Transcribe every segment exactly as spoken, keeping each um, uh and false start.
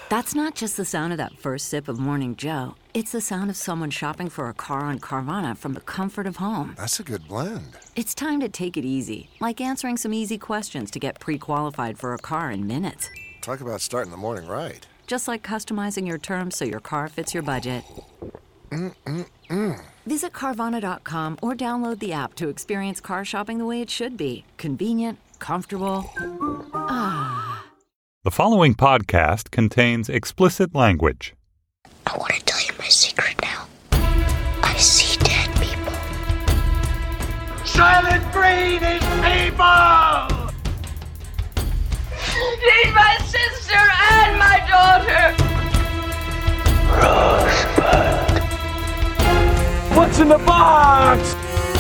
That's not just the sound of that first sip of Morning Joe. It's the sound of someone shopping for a car on Carvana from the comfort of home. That's a good blend. It's time to take it easy, like answering some easy questions to get pre-qualified for a car in minutes. Talk about starting the morning right. Just like customizing your terms so your car fits your budget. Mm-mm-mm. Visit Carvana dot com or download the app to experience car shopping the way it should be. Convenient, comfortable. Ah. The following podcast contains explicit language. I want to tell you my secret now. I see dead people. Silent Green is people! She's my sister and my daughter! Rosebud. What's in the box?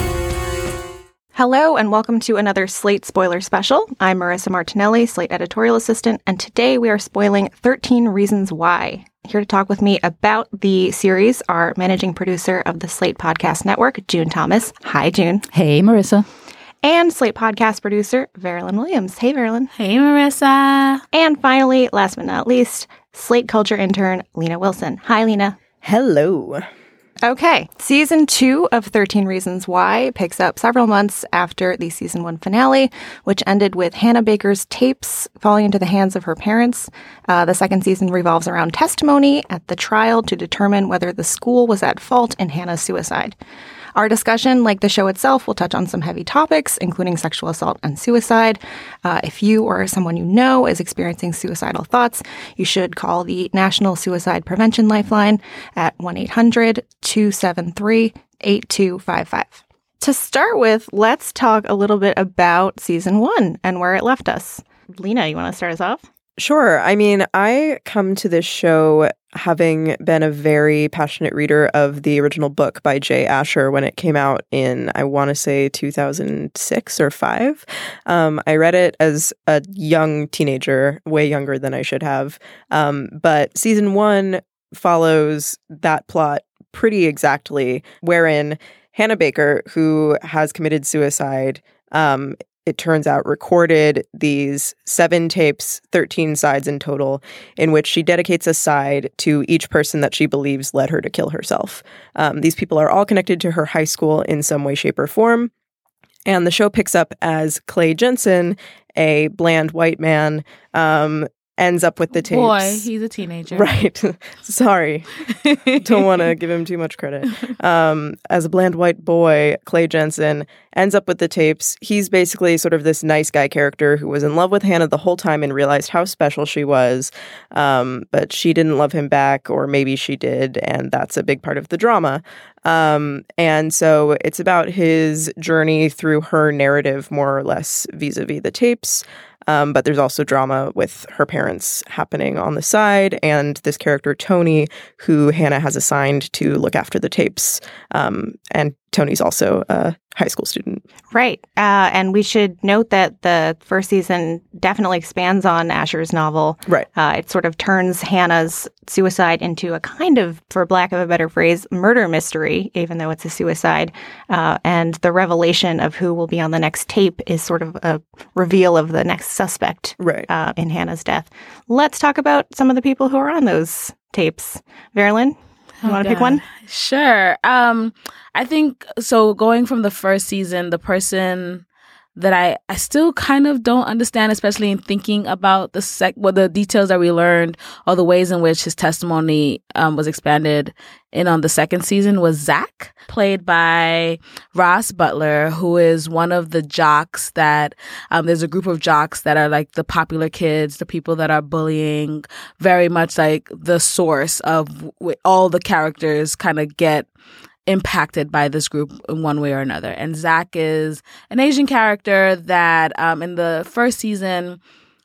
Hello and welcome to another Slate spoiler special. I'm Marissa Martinelli, Slate editorial assistant, and today we are spoiling thirteen Reasons Why. Here to talk with me about the series are managing producer of the Slate Podcast Network, June Thomas. Hi, June. Hey, Marissa. And Slate Podcast producer, Verilyn Williams. Hey, Verilyn. Hey, Marissa. And finally, last but not least, Slate Culture intern, Lena Wilson. Hi, Lena. Hello. Okay, season two of thirteen Reasons Why picks up several months after the season one finale, which ended with Hannah Baker's tapes falling into the hands of her parents. Uh, the second season revolves around testimony at the trial to determine whether the school was at fault in Hannah's suicide. Our discussion, like the show itself, will touch on some heavy topics, including sexual assault and suicide. Uh, if you or someone you know is experiencing suicidal thoughts, you should call the National Suicide Prevention Lifeline at one eight hundred two seven three eight two five five. To start with, let's talk a little bit about season one and where it left us. Lena, you want to start us off? Sure. I mean, I come to this show having been a very passionate reader of the original book by Jay Asher when it came out in, I want to say, two thousand six or five. Um, I read it as a young teenager, way younger than I should have. Um, but season one follows that plot pretty exactly, wherein Hannah Baker, who has committed suicide, um, it turns out, recorded these seven tapes, thirteen sides in total, in which she dedicates a side to each person that she believes led her to kill herself. Um, these people are all connected to her high school in some way, shape, or form. And the show picks up as Clay Jensen, a bland white man, um, ends up with the tapes. Boy, he's a teenager. Right. Sorry. Don't want to give him too much credit. Um, as a bland white boy, Clay Jensen ends up with the tapes. He's basically sort of this nice guy character who was in love with Hannah the whole time and realized how special she was. Um, but she didn't love him back, or maybe she did, and that's a big part of the drama. Um, and so it's about his journey through her narrative, more or less, vis-a-vis the tapes. Um, but there's also drama with her parents happening on the side, and this character, Tony, who Hannah has assigned to look after the tapes. Um, and Tony's also a high school student. Right. Uh, and we should note that the first season definitely expands on Asher's novel. Right. Uh, it sort of turns Hannah's suicide into a kind of, for lack of a better phrase, murder mystery, even though it's a suicide. Uh, and the revelation of who will be on the next tape is sort of a reveal of the next suspect right. uh, in Hannah's death. Let's talk about some of the people who are on those tapes. Verilyn? You want to pick one? Sure. Um, I think, so going from the first season, the person that I, I still kind of don't understand, especially in thinking about the sec, well, the details that we learned or the ways in which his testimony um, was expanded in on the second season, was Zach, played by Ross Butler, who is one of the jocks that, um, there's a group of jocks that are like the popular kids, the people that are bullying, very much like the source of w- all the characters kind of get impacted by this group in one way or another. And Zach is an Asian character that um, in the first season,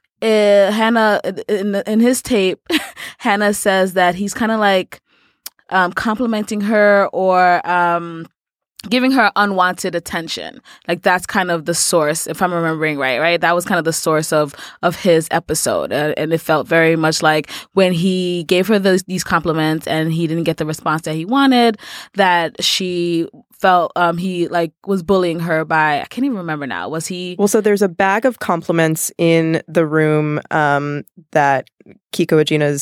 uh, Hannah, in, the, in his tape, Hannah says that he's kind of like um, complimenting her or um, giving her unwanted attention. Like that's kind of the source, if I'm remembering right, right? That was kind of the source of of his episode. Uh, and it felt very much like when he gave her those, these compliments and he didn't get the response that he wanted, that she felt um, he like was bullying her by, I can't even remember now. Was he? Well, so there's a bag of compliments in the room um, that Kiko Agina's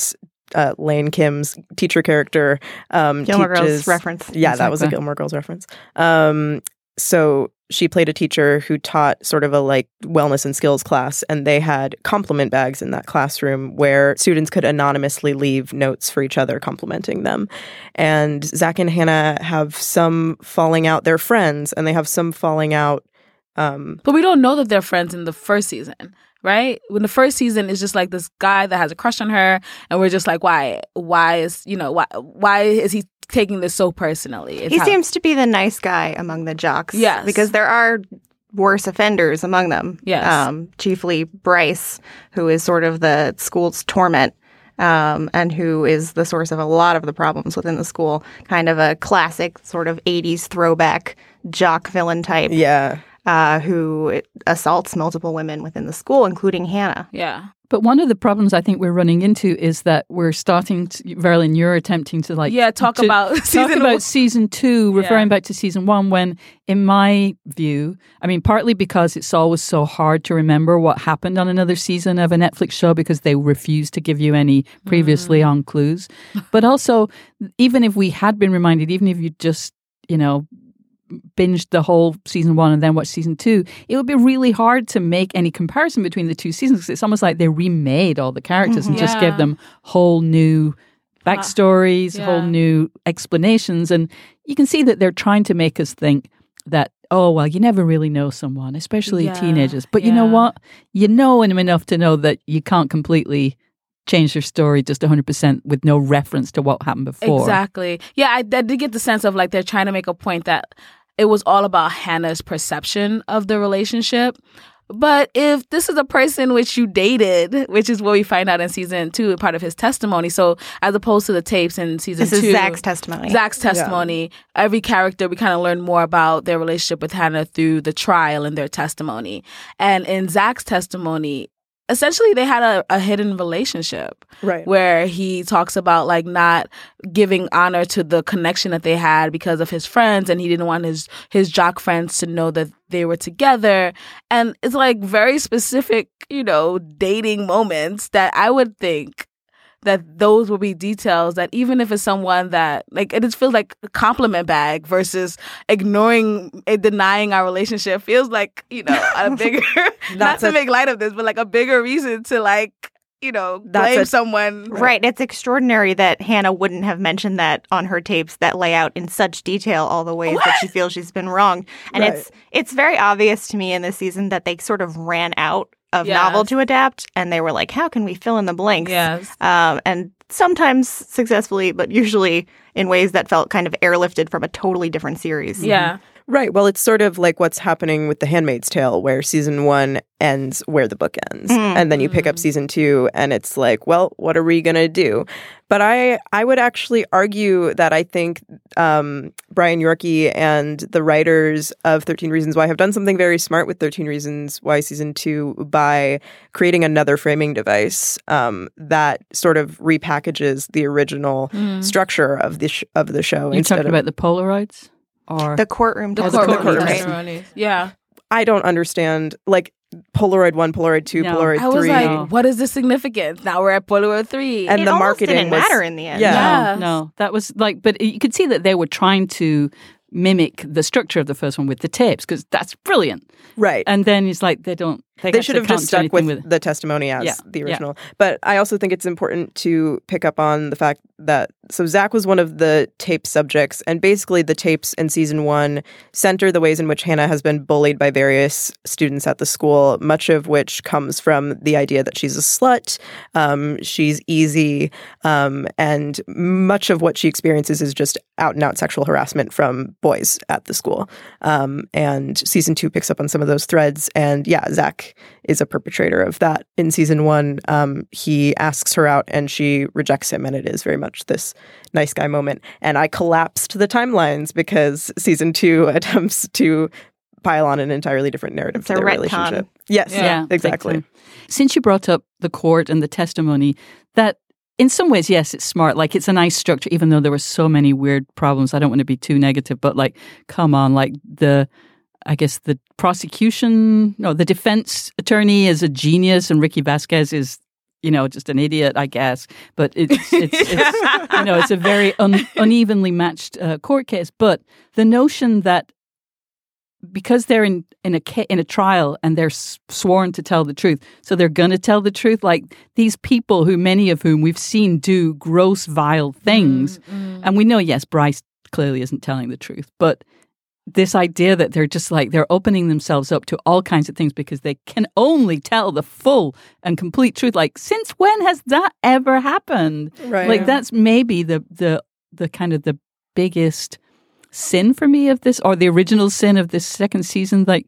uh, Lane Kim's teacher character. Um, Gilmore teaches, Girls reference. Yeah, that was a Gilmore Girls reference. Um, so she played a teacher who taught sort of a like wellness and skills class, and they had compliment bags in that classroom where students could anonymously leave notes for each other complimenting them. And Zach and Hannah have some falling out. They're friends, and they have some falling out. Um, but we don't know that they're friends in the first season, right? When the first season is just like this guy that has a crush on her, and we're just like, why? Why is you know why? Why is he taking this so personally? It's he how- seems to be the nice guy among the jocks. Yes, because there are worse offenders among them. Yes, um, chiefly Bryce, who is sort of the school's torment. Um, and who is the source of a lot of the problems within the school. Kind of a classic sort of eighties throwback jock villain type. Yeah. Uh, who assaults multiple women within the school, including Hannah. Yeah. But one of the problems I think we're running into is that we're starting to, Verlin, you're attempting to like... Yeah, talk to, about talk season about one. season two, referring Yeah. back to season one, when, in my view, I mean, partly because it's always so hard to remember what happened on another season of a Netflix show because they refuse to give you any previously Mm. on clues. But also, even if we had been reminded, even if you just, you know, binged the whole season one and then watched season two, it would be really hard to make any comparison between the two seasons because it's almost like they remade all the characters Mm-hmm. and just Yeah. gave them whole new backstories, yeah. whole new explanations. And you can see that they're trying to make us think that, oh, well, you never really know someone, especially Yeah, teenagers. But you know yeah. what? You know them enough to know that you can't completely change their story just one hundred percent with no reference to what happened before. Exactly. Yeah, I, I did get the sense of like they're trying to make a point that it was all about Hannah's perception of the relationship. But if this is a person which you dated, which is what we find out in season two, part of his testimony. So as opposed to the tapes in season This two. is Zach's testimony. Zach's testimony. Every character, we kind of learn more about their relationship with Hannah through the trial and their testimony. And in Zach's testimony, essentially they had a, a hidden relationship. Right. Where he talks about like not giving honor to the connection that they had because of his friends, and he didn't want his his jock friends to know that they were together. And it's like very specific, you know, dating moments that I would think that those will be details that even if it's someone that like it just feels like a compliment bag versus ignoring and denying our relationship feels like, you know, a bigger not to a- make light of this, but like a bigger reason to like, you know, That's blame a- someone. Right. It's extraordinary that Hannah wouldn't have mentioned that on her tapes that lay out in such detail all the ways that she feels she's been wronged. And Right. it's it's very obvious to me in this season that they sort of ran out of Yes. novel to adapt, and they were like, how can we fill in the blanks? Yes. Um, and sometimes successfully, but usually in ways that felt kind of airlifted from a totally different series. Yeah. Right. Well, it's sort of like what's happening with The Handmaid's Tale, where season one ends where the book ends. Mm. And then you pick up season two, and it's like, well, what are we going to do? But I, I would actually argue that I think um, Brian Yorkie and the writers of thirteen Reasons Why have done something very smart with thirteen Reasons Why season two by creating another framing device um, that sort of repackages the original Mm. structure of the sh- of the show. You're instead talking of, about the Polaroids? Or The courtroom The Oh, the courtroom courtroom testimonies. Yeah. I don't understand, like, Polaroid one, Polaroid two, No. Polaroid I was three. like, what is the significance? Now we're at Polaroid three. And it the almost marketing didn't was- matter in the end. Yeah. Yeah. No, no, that was like, but you could see that they were trying to mimic the structure of the first one with the tapes because that's brilliant. Right. And then it's like they don't. They, They actually should have can't just do stuck with, anything the testimony as Yeah, the yeah. original. But I also think it's important to pick up on the fact that, so Zach was one of the tape subjects, and basically the tapes in season one center the ways in which Hannah has been bullied by various students at the school, much of which comes from the idea that she's a slut, um, she's easy, um, and much of what she experiences is just out and out sexual harassment from boys at the school. Um, and season two picks up on some of those threads. And yeah, Zach is a perpetrator of that. In season one, um, he asks her out and she rejects him, and it is very much this nice guy moment. And I collapsed the timelines because season two attempts to pile on an entirely different narrative It's for a their retcon. relationship. Yes, Yeah, big exactly. time. Since you brought up the court and the testimony, that in some ways, yes, it's smart. Like, it's a nice structure, even though there were so many weird problems. I don't want to be too negative, but like, come on, like the, I guess the prosecution, no, the defense attorney is a genius, and Ricky Vasquez is you know, just an idiot, I guess. But it's, it's, it's you know, it's a very un, unevenly matched uh, court case. But the notion that because they're in, in a ca- in a trial and they're s- sworn to tell the truth, so they're going to tell the truth. Like these people, who many of whom we've seen do gross, vile things, mm-hmm. and we know, yes, Bryce clearly isn't telling the truth, but this idea that they're just like they're opening themselves up to all kinds of things because they can only tell the full and complete truth. Like, since when has that ever happened? Right. Like that's maybe the the the kind of the biggest sin for me of this, or the original sin of this second season. Like,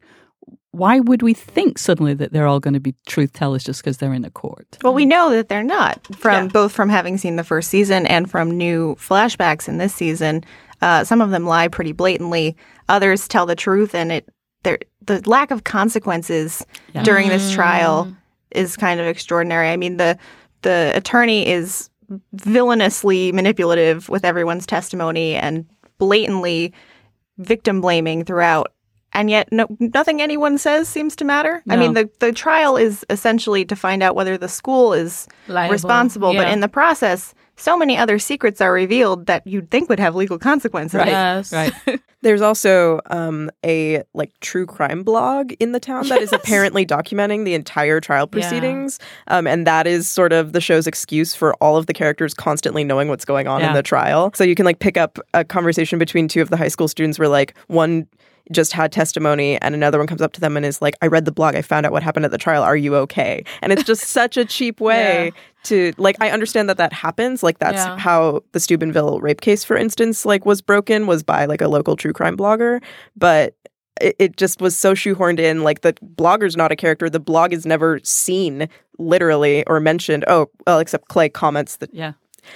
why would we think suddenly that they're all going to be truth tellers just because they're in a court? Well, we know that they're not, from Yeah. both from having seen the first season and from new flashbacks in this season. Uh, some of them lie pretty blatantly. Others tell the truth, and it the lack of consequences Yeah. during this trial is kind of extraordinary. I mean, the the attorney is villainously manipulative with everyone's testimony and blatantly victim blaming throughout. And yet no, nothing anyone says seems to matter. No. I mean, the, the trial is essentially to find out whether the school is Liable. responsible. But Yeah. in the process, so many other secrets are revealed that you'd think would have legal consequences. Right. Yes. Right. There's also um, a like true crime blog in the town that is apparently documenting the entire trial proceedings, um, and that is sort of the show's excuse for all of the characters constantly knowing what's going on Yeah. in the trial. So you can like pick up a conversation between two of the high school students where like one just had testimony and another one comes up to them and is like, I read the blog, I found out what happened at the trial, are you okay? And it's just such a cheap way Yeah. to, like, I understand that that happens. Like, that's Yeah. how the Steubenville rape case, for instance, like, was broken, was by, like, a local true crime blogger. But it, it just was so shoehorned in. Like, the blogger's not a character. The blog is never seen, literally, or mentioned. Oh, well, except Clay comments that, Yeah.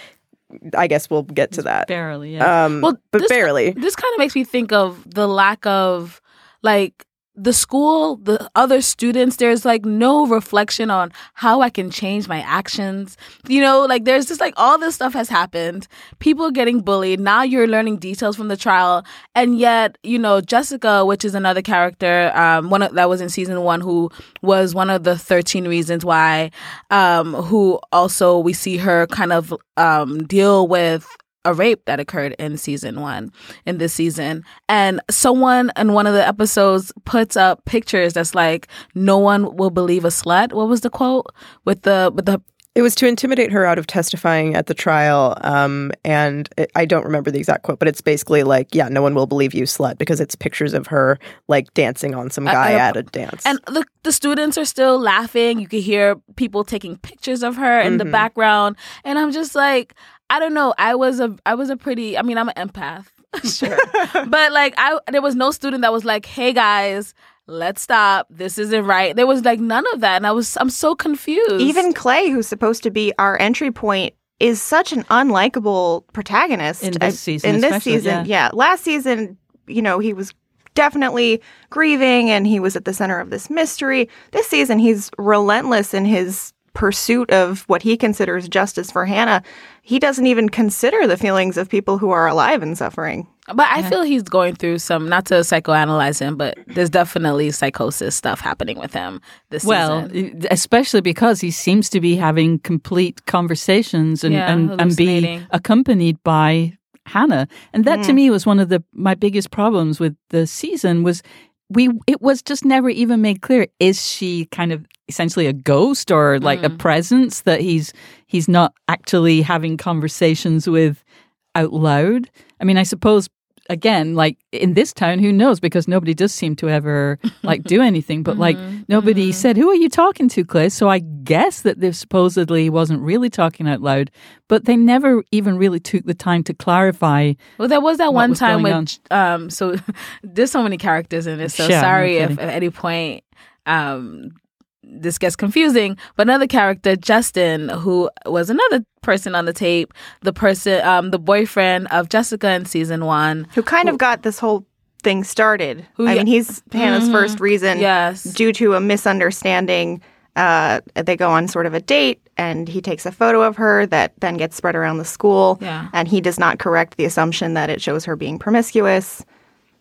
I guess we'll get to that. Barely. Yeah. Um, Well, but this, barely. This kind of makes me think of the lack of, like, the school, the other students. There's like no reflection on how I can change my actions. You know, like there's just like all this stuff has happened. People are getting bullied. Now you're learning details from the trial. And yet, you know, Jessica, which is another character, um, one of, that was in season one, who was one of the thirteen reasons why, um, who also we see her kind of um, deal with a rape that occurred in season one, in this season. And someone in one of the episodes puts up pictures that's like, no one will believe a slut. What was the quote? With the, with the, It was to intimidate her out of testifying at the trial. Um, and it, I don't remember the exact quote, but it's basically like, yeah, no one will believe you, slut, because it's pictures of her like dancing on some guy uh, at a dance. and the, the students are still laughing. You could hear people taking pictures of her in the Mhm. background. And I'm just like, I don't know. I was a, I was a pretty, I mean, I'm an empath. Sure. But like, I, there was no student that was like, hey guys, let's stop. This isn't right. There was like none of that. And I was, I'm so confused. Even Clay, who's supposed to be our entry point, is such an unlikable protagonist. In this I- season In this especially, season, yeah. yeah. Last season, you know, he was definitely grieving and he was at the center of this mystery. This season, he's relentless in his pursuit of what he considers justice for Hannah. He doesn't even consider the feelings of people who are alive and suffering. But I feel he's going through some, not to psychoanalyze him, but there's definitely psychosis stuff happening with him this Well, season. especially because he seems to be having complete conversations and, Yeah, and, and be hallucinating. accompanied by Hannah. And that to Mm. me was one of the my biggest problems with the season was we it was just never even made clear, is she kind of essentially a ghost or like a Mm. presence that he's he's not actually having conversations with out loud? I mean, I suppose again, like in this town, who knows? Because nobody does seem to ever like do anything. But like nobody said, "Who are you talking to, Clay?" So I guess that they supposedly wasn't really talking out loud. But they never even really took the time to clarify. Well, there was that what one was time going with, um, so there's so many characters in this. So Yeah, no sorry if kidding. at any point, um, this gets confusing. But another character, Justin, who was another person on the tape, the person, um, the boyfriend of Jessica in season one, Who kind of got this whole thing started. Who- I mean, he's Hannah's Mhm. first reason. Yes. Due to a misunderstanding, uh, they go on sort of a date, and he takes a photo of her that then gets spread around the school. Yeah. And he does not correct the assumption that it shows her being promiscuous.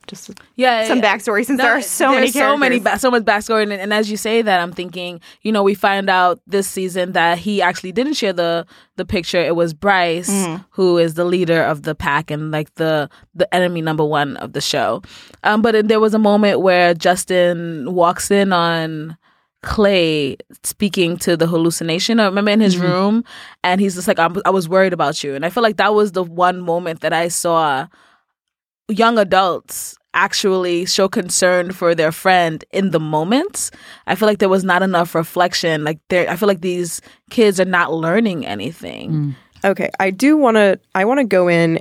just yeah, some yeah. backstory since No, there are so many there's so many, characters. ba- so much backstory. And, and as you say that, I'm thinking, you know, we find out this season that he actually didn't share the the picture. It was Bryce, Mm. who is the leader of the pack and like the the enemy number one of the show. Um, but it, there was a moment where Justin walks in on Clay speaking to the hallucination. I remember in his Mm-hmm. room, and he's just like, I, I was worried about you. And I feel like that was the one moment that I saw young adults actually show concern for their friend in the moment. I feel like there was not enough reflection. Like there, I feel like these kids are not learning anything. Mm. Okay, I do want to. I want to go in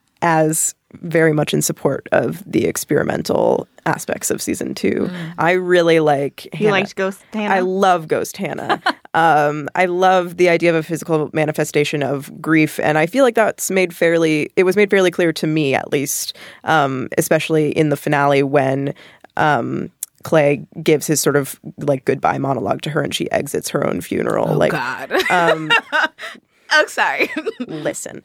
as very much in support of the experimental aspects of season two. Mm. I really like. You liked Ghost Hannah? I love Ghost Hannah. um, I love the idea of a physical manifestation of grief, and I feel like that's made fairly. It was made fairly clear to me, at least, um, especially in the finale when. Um, Clay gives his sort of like goodbye monologue to her, and she exits her own funeral. Oh like, God. Um, oh, sorry. listen.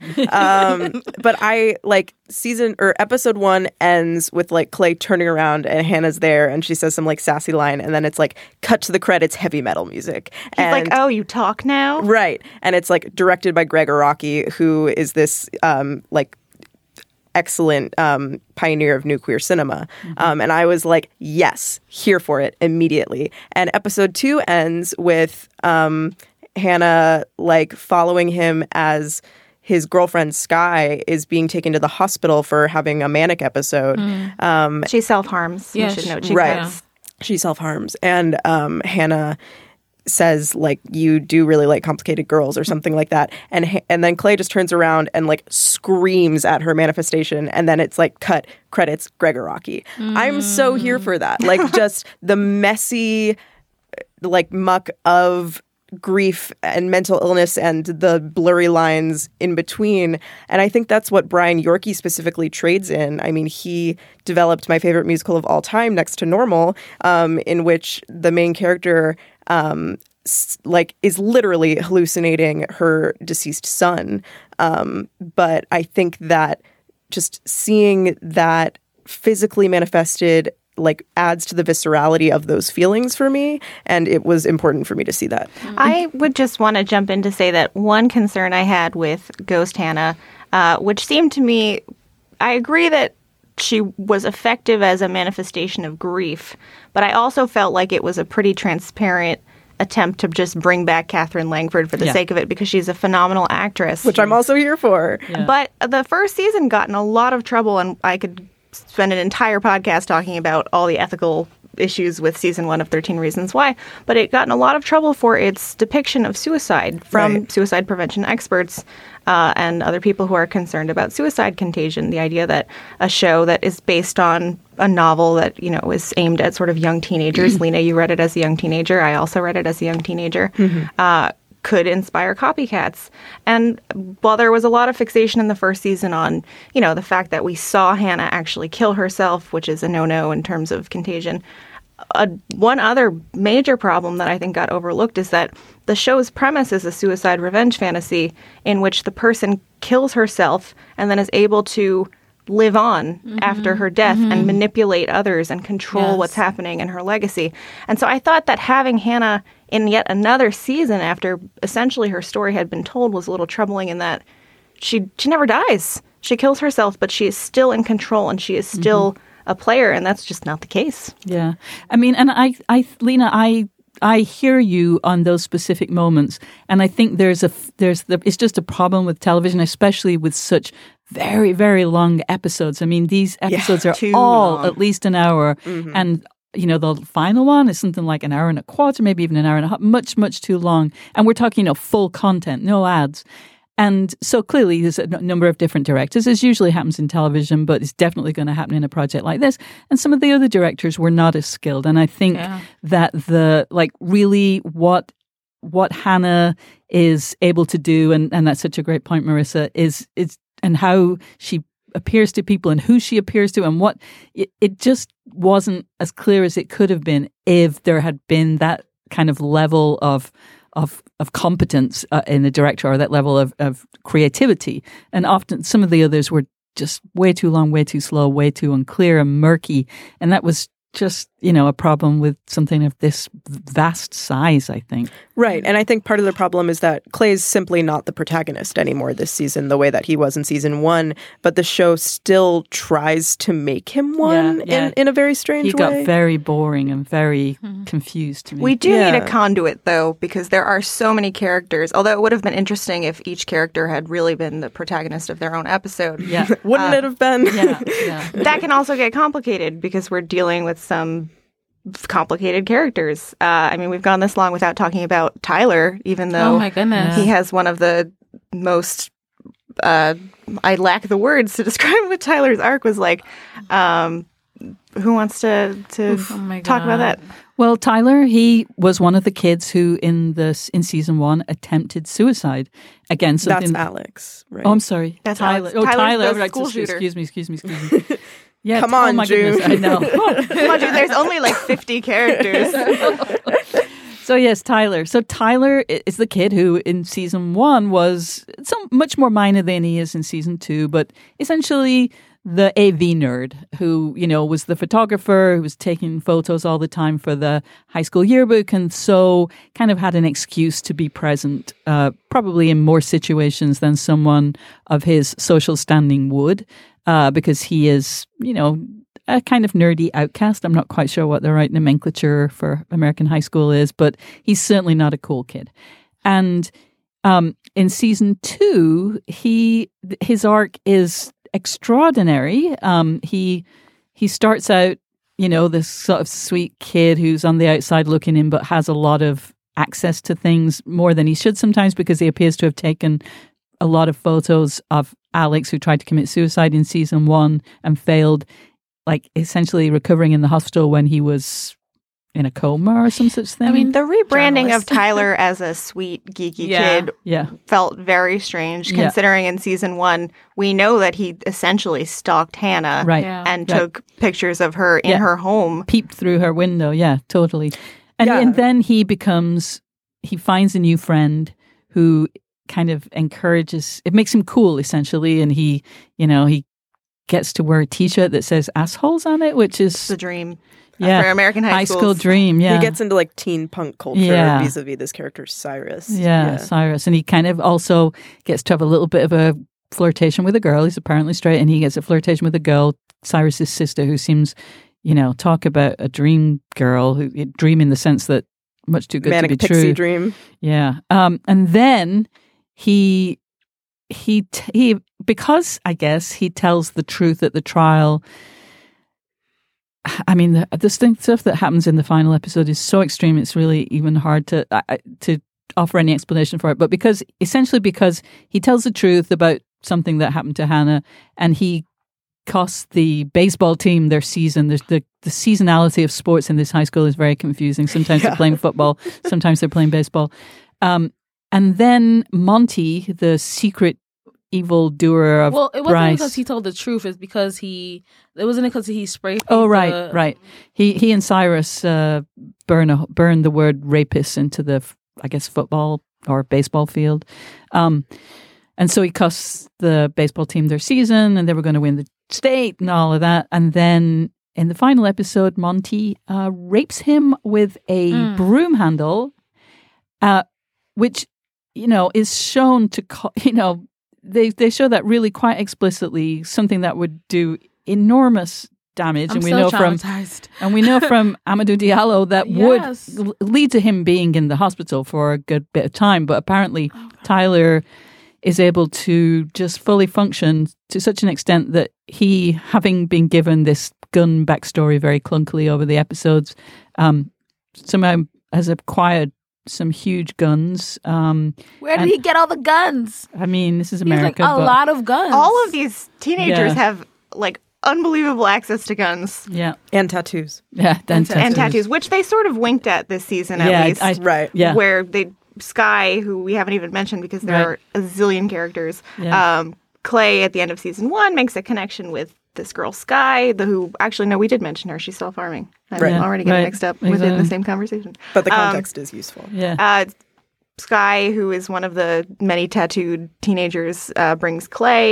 Um, but I like season or episode one ends with like Clay turning around and Hannah's there and she says some like sassy line and then it's like cut to the credits, heavy metal music. He's and, like, oh, you talk now? Right. And it's like directed by Greg Araki, who is this um, like excellent um, pioneer of new queer cinema. Mm-hmm. Um, and I was like, yes, here for it immediately. And episode two ends with um, Hannah like following him as his girlfriend Sky is being taken to the hospital for having a manic episode. Mm. Um, she self-harms. Yeah, you should she- note. She right. quits. She self-harms. And um, Hannah says like you do really like complicated girls or something like that, and ha- and then Clay just turns around and like screams at her manifestation, and then it's like cut credits Greg Araki. Mm. I'm so here for that, like just the messy like muck of grief and mental illness and the blurry lines in between. And I think that's what Brian Yorkie specifically trades in. I mean, he developed my favorite musical of all time, Next to Normal, um, in which the main character um, s- like is literally hallucinating her deceased son. Um, but I think that just seeing that physically manifested like adds to the viscerality of those feelings for me, and it was important for me to see that. I would just want to jump in to say that one concern I had with Ghost Hannah, uh, which seemed to me, I agree that she was effective as a manifestation of grief, but I also felt like it was a pretty transparent attempt to just bring back Catherine Langford for the Yeah. sake of it because she's a phenomenal actress. Which I'm also here for. Yeah. But the first season got in a lot of trouble, and I could spend an entire podcast talking about all the ethical issues with season one of thirteen Reasons Why, but it got in a lot of trouble for its depiction of suicide from Right. suicide prevention experts uh, and other people who are concerned about suicide contagion. The idea that a show that is based on a novel that, you know, is aimed at sort of young teenagers. Lena, you read it as a young teenager. I also read it as a young teenager. Mm-hmm. Uh, could inspire copycats. And while there was a lot of fixation in the first season on, you know, the fact that we saw Hannah actually kill herself, which is a no-no in terms of contagion, uh, one other major problem that I think got overlooked is that the show's premise is a suicide revenge fantasy in which the person kills herself and then is able to live on mm-hmm. after her death mm-hmm. and manipulate others and control Yes. what's happening in her legacy. And so I thought that having Hannah in yet another season after essentially her story had been told was a little troubling in that she she never dies. She kills herself, but she is still in control and she is still mm-hmm. a player, and that's just not the case. Yeah. I mean, and I, I, Lena, I, I hear you on those specific moments, and I think there's a, there's the, it's just a problem with television, especially with such very, very long episodes. I mean, these episodes yeah, are all long. at least an hour, mm-hmm. and you know, the final one is something like an hour and a quarter, maybe even an hour and a half, much, much too long. And we're talking, you know, full content, no ads. And so clearly there's a n- number of different directors, as usually happens in television, but it's definitely going to happen in a project like this. And some of the other directors were not as skilled. And I think Yeah. that the, like, really what what Hannah is able to do, and, and that's such a great point, Marissa, is, is and how she appears to people and who she appears to and what, it, it just wasn't as clear as it could have been if there had been that kind of level of of of competence uh, in the director, or that level of, of creativity. And often some of the others were just way too long, way too slow, way too unclear and murky. And that was just, you know, a problem with something of this vast size, I think. Right. And I think part of the problem is that Clay's simply not the protagonist anymore this season, the way that he was in season one. But the show still tries to make him one Yeah, yeah. in, in a very strange He way. got very boring and very confused to me. We do Yeah. need a conduit, though, because there are so many characters. Although it would have been interesting if each character had really been the protagonist of their own episode. Yeah. Wouldn't Uh, it have been? yeah, yeah. That can also get complicated because we're dealing with some complicated characters. Uh, I mean, we've gone this long without talking about Tyler, even though Oh my goodness. he has one of the most. Uh, I lack the words to describe what Tyler's arc was like. Um, who wants to to Oh my talk about God. that? Well, Tyler, he was one of the kids who in the in season one attempted suicide. Again, something. That's Alex, right? Oh, I'm sorry. That's Tyler. Alex. Oh, Tyler's Tyler. the Right. school excuse, shooter. excuse me. Excuse me. Excuse me. Yeah. Come oh on, my June. goodness. I know. Come on, dude, there's only like fifty characters. So yes, Tyler. So Tyler i- is the kid who in season one was so much more minor than he is in season two, but essentially the A V nerd who, you know, was the photographer who was taking photos all the time for the high school yearbook and so kind of had an excuse to be present, uh, probably in more situations than someone of his social standing would, uh, because he is, you know, a kind of nerdy outcast. I'm not quite sure what the right nomenclature for American high school is, but he's certainly not a cool kid. And um, in season two, he his arc is extraordinary. Um, he he starts out, you know, this sort of sweet kid who's on the outside looking in, but has a lot of access to things more than he should sometimes because he appears to have taken a lot of photos of Alex, who tried to commit suicide in season one and failed, like essentially recovering in the hospital when he was in a coma or some such thing. I mean, The rebranding of Journalist. Tyler as a sweet, geeky Yeah. kid yeah, felt very strange, Yeah. considering in season one, we know that he essentially stalked Hannah right. Yeah. and Right. took pictures of her in Yeah. her home. Peeped through her window. Yeah, totally. And, Yeah. and then he becomes, he finds a new friend who kind of encourages, it makes him cool essentially. And he, you know, he gets to wear a t-shirt that says assholes on it, which is It's the dream yeah, for American high, high schools. school dream. Yeah. He gets into like teen punk culture Yeah. vis-a-vis this character Cyrus. Yeah, Cyrus. And he kind of also gets to have a little bit of a flirtation with a girl. He's apparently straight, and he gets a flirtation with a girl, Cyrus's sister, who seems, you know, talk about a dream girl, who a dream in the sense that much too good Manic to be pixie true. dream. Yeah. Um, and then he he t- he because I guess he tells the truth at the trial. I mean, the, the stuff that happens in the final episode is so extreme; it's really even hard to uh, to offer any explanation for it. But because essentially because he tells the truth about something that happened to Hannah, and he cost the baseball team their season. The, the, the seasonality of sports in this high school is very confusing. Sometimes Yeah. they're playing football, sometimes they're playing baseball. Um, and then Monty, the secret evil doer of Well, it wasn't Bryce. because he told the truth. It's because he. It wasn't because he sprayed. Oh right, the, right. He he and Cyrus uh, burn a, burn the word rapist into the f- I guess football or baseball field, um, and so he costs the baseball team their season, and they were going to win the state and all of that. And then in the final episode, Monty uh, rapes him with a Mm. broom handle, uh, which you know is shown to co- you know they they show that really quite explicitly, something that would do enormous damage. I'm and we so know from traumatized. and we know from Amadou Diallo that Yes. would l- lead to him being in the hospital for a good bit of time. But apparently, Oh, Tyler is able to just fully function to such an extent that he, having been given this gun backstory very clunkily over the episodes, um, somehow has acquired some huge guns. Um, Where did and- he get all the guns? I mean, this is He's like America. a but lot of guns. All of these teenagers Yeah. have like unbelievable access to guns yeah, And tattoos. yeah, And and, and tattoos, which they sort of winked at this season at Yeah, least. I- Right. Yeah, Where they Sky, who we haven't even mentioned because there Right. are a zillion characters. Yeah. Um, Clay at the end of season one makes a connection with this girl Sky, the who actually no, we did mention her. She's still farming. I'm Right. already getting Right. mixed up within Exactly. the same conversation. But the Um, context is useful. yeah. Uh, Sky, who is one of the many tattooed teenagers, uh, brings Clay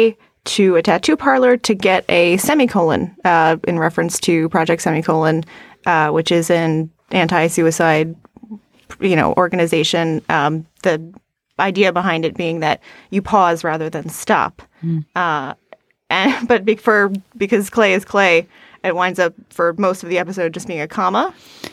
to a tattoo parlor to get a semicolon uh, in reference to Project Semicolon, uh, which is an anti-suicide, you know, organization. Um, the idea behind it being that you pause rather than stop. Mm. Uh, and but be- for because Clay is Clay, it winds up for most of the episode just being a comma.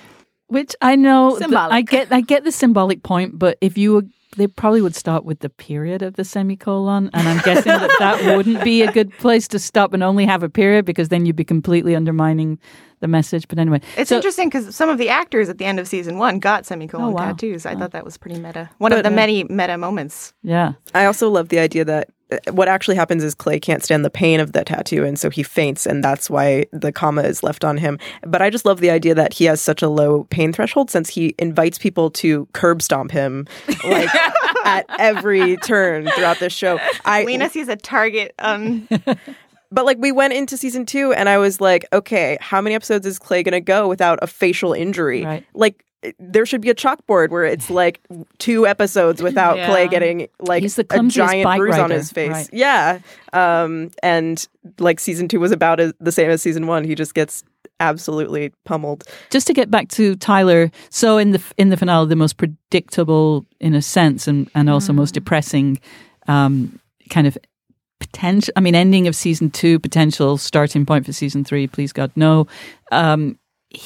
Which I know, Symbolic. I get, I get the symbolic point, but if you were, they probably would start with the period of the semicolon, and I'm guessing that that wouldn't be a good place to stop and only have a period, because then you'd be completely undermining the message. But anyway, it's so, interesting because some of the actors at the end of season one got semicolon oh, wow. tattoos. I oh. thought that was pretty meta. One but, of the uh, many meta moments. Yeah. I also love the idea that what actually happens is Clay can't stand the pain of the tattoo, and so he faints, and that's why the comma is left on him. But I just love the idea that he has such a low pain threshold, since he invites people to curb stomp him like at every turn throughout this show. I, Lena sees a target. Um... But like we went into season two, and I was like, okay, how many episodes is Clay going to go without a facial injury? Right. Like, there should be a chalkboard where it's like two episodes without yeah. Clay getting like He's the a giant bike bruise rider. on his face. Right. Yeah. Um, and like season two was about as, the same as season one. He just gets absolutely pummeled. Just to get back to Tyler, so in the in the finale, the most predictable in a sense, and, and also mm. most depressing um, kind of potential, I mean, ending of season two, potential starting point for season three, please God, no. Um,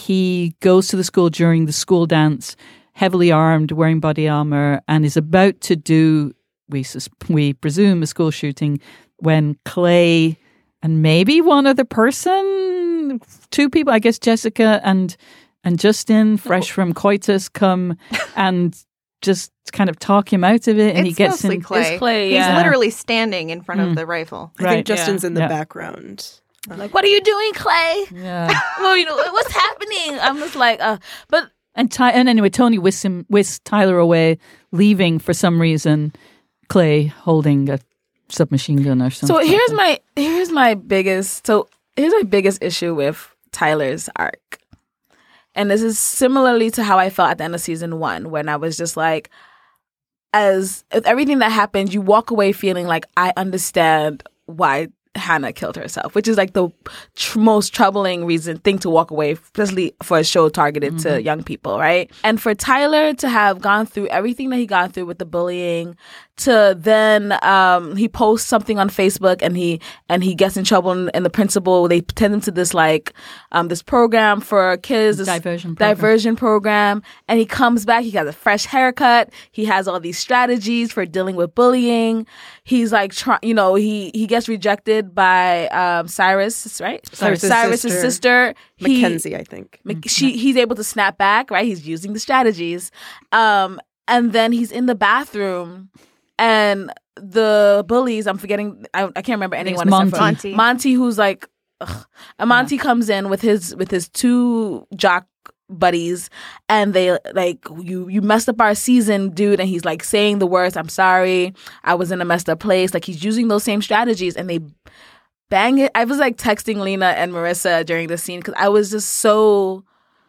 he goes to the school during the school dance, heavily armed, wearing body armor, and is about to do, we sus- we presume, a school shooting when Clay and maybe one other person, two people, I guess Jessica and and Justin, fresh from coitus, come and just kind of talk him out of it, and it's he gets mostly in. Clay. It's Clay, He's yeah. literally standing in front Mm. of the rifle. I Right. think Justin's Yeah. in the Yeah. background. Like, what are you doing, Clay? Yeah. Well, you know, what's happening? I'm just like, uh, but And Ty- and anyway, Tony whisks him, whisks Tyler away, leaving for some reason Clay holding a submachine gun or something. so here's my here's my biggest so here's my biggest issue with Tyler's arc. And this is similarly to how I felt at the end of season one, when I was just like, as with everything that happened, you walk away feeling like I understand why Hannah killed herself, which is like the tr- most troubling reason thing to walk away, especially for a show targeted Mm-hmm. to young people, right? And for Tyler to have gone through everything that he got through with the bullying, to then um, he posts something on Facebook and he and he gets in trouble, and, and the principal, they send him to this like um, this program for kids, this Diversion program. diversion program, and he comes back. He got a fresh haircut. He has all these strategies for dealing with bullying. He's like, try, you know, he he gets rejected by um, Cyrus, right? Cyrus's Cyrus's sister. sister. He- Mackenzie, I think. Mac- she he's able to snap back, right? He's using the strategies, um, and then he's in the bathroom, and the bullies. I'm forgetting. I, I can't remember anyone. it's except for- Monty. Monty, who's like, ugh. And Monty comes in with his with his two jock buddies, and they like, you you messed up our season, dude. And he's like saying the words, I'm sorry, I was in a messed up place. Like, he's using those same strategies, and they bang it. I was like texting Lena and Marissa during the scene because I was just so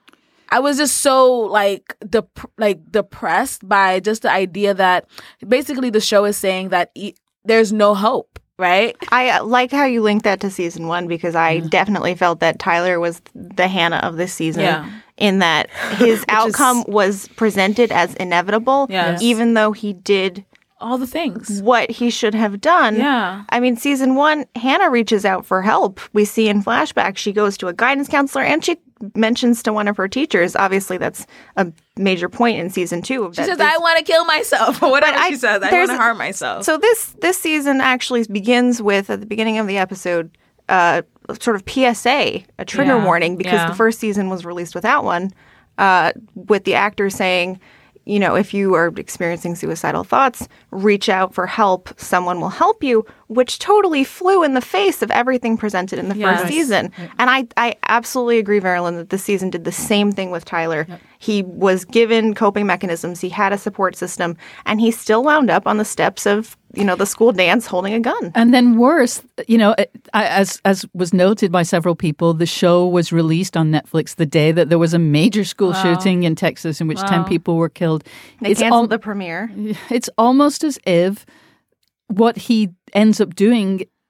I was just so like dep- like depressed by just the idea that basically the show is saying that e- there's no hope, right? I uh, like how you linked that to season one, because I definitely felt that Tyler was the Hannah of this season. Yeah. In that his outcome was presented as inevitable, Yes. even though he did All the things. what he should have done. Yeah. I mean, season one, Hannah reaches out for help. We see in flashback she goes to a guidance counselor, and she mentions to one of her teachers. Obviously, that's a major point in season two. She says, I want to kill myself, or whatever But I- she says. I there's want to a- harm myself. So this this season actually begins with, at the beginning of the episode, uh, sort of P S A, a trigger Yeah, warning, because yeah. the first season was released without one, uh, with the actors saying, you know, if you are experiencing suicidal thoughts, reach out for help. Someone will help you, which totally flew in the face of everything presented in the Yes. first season. And I, I absolutely agree, Marilyn, that this season did the same thing with Tyler. Yep. He was given coping mechanisms. He had a support system, and he still wound up on the steps of, you know, the school dance holding a gun. And then worse, you know, it- I- as as was noted by several people, the show was released on Netflix the day that there was a major school Wow. shooting in Texas in which ten Wow. people were killed. They It's canceled al- the premiere. It's almost as if what he ends up doing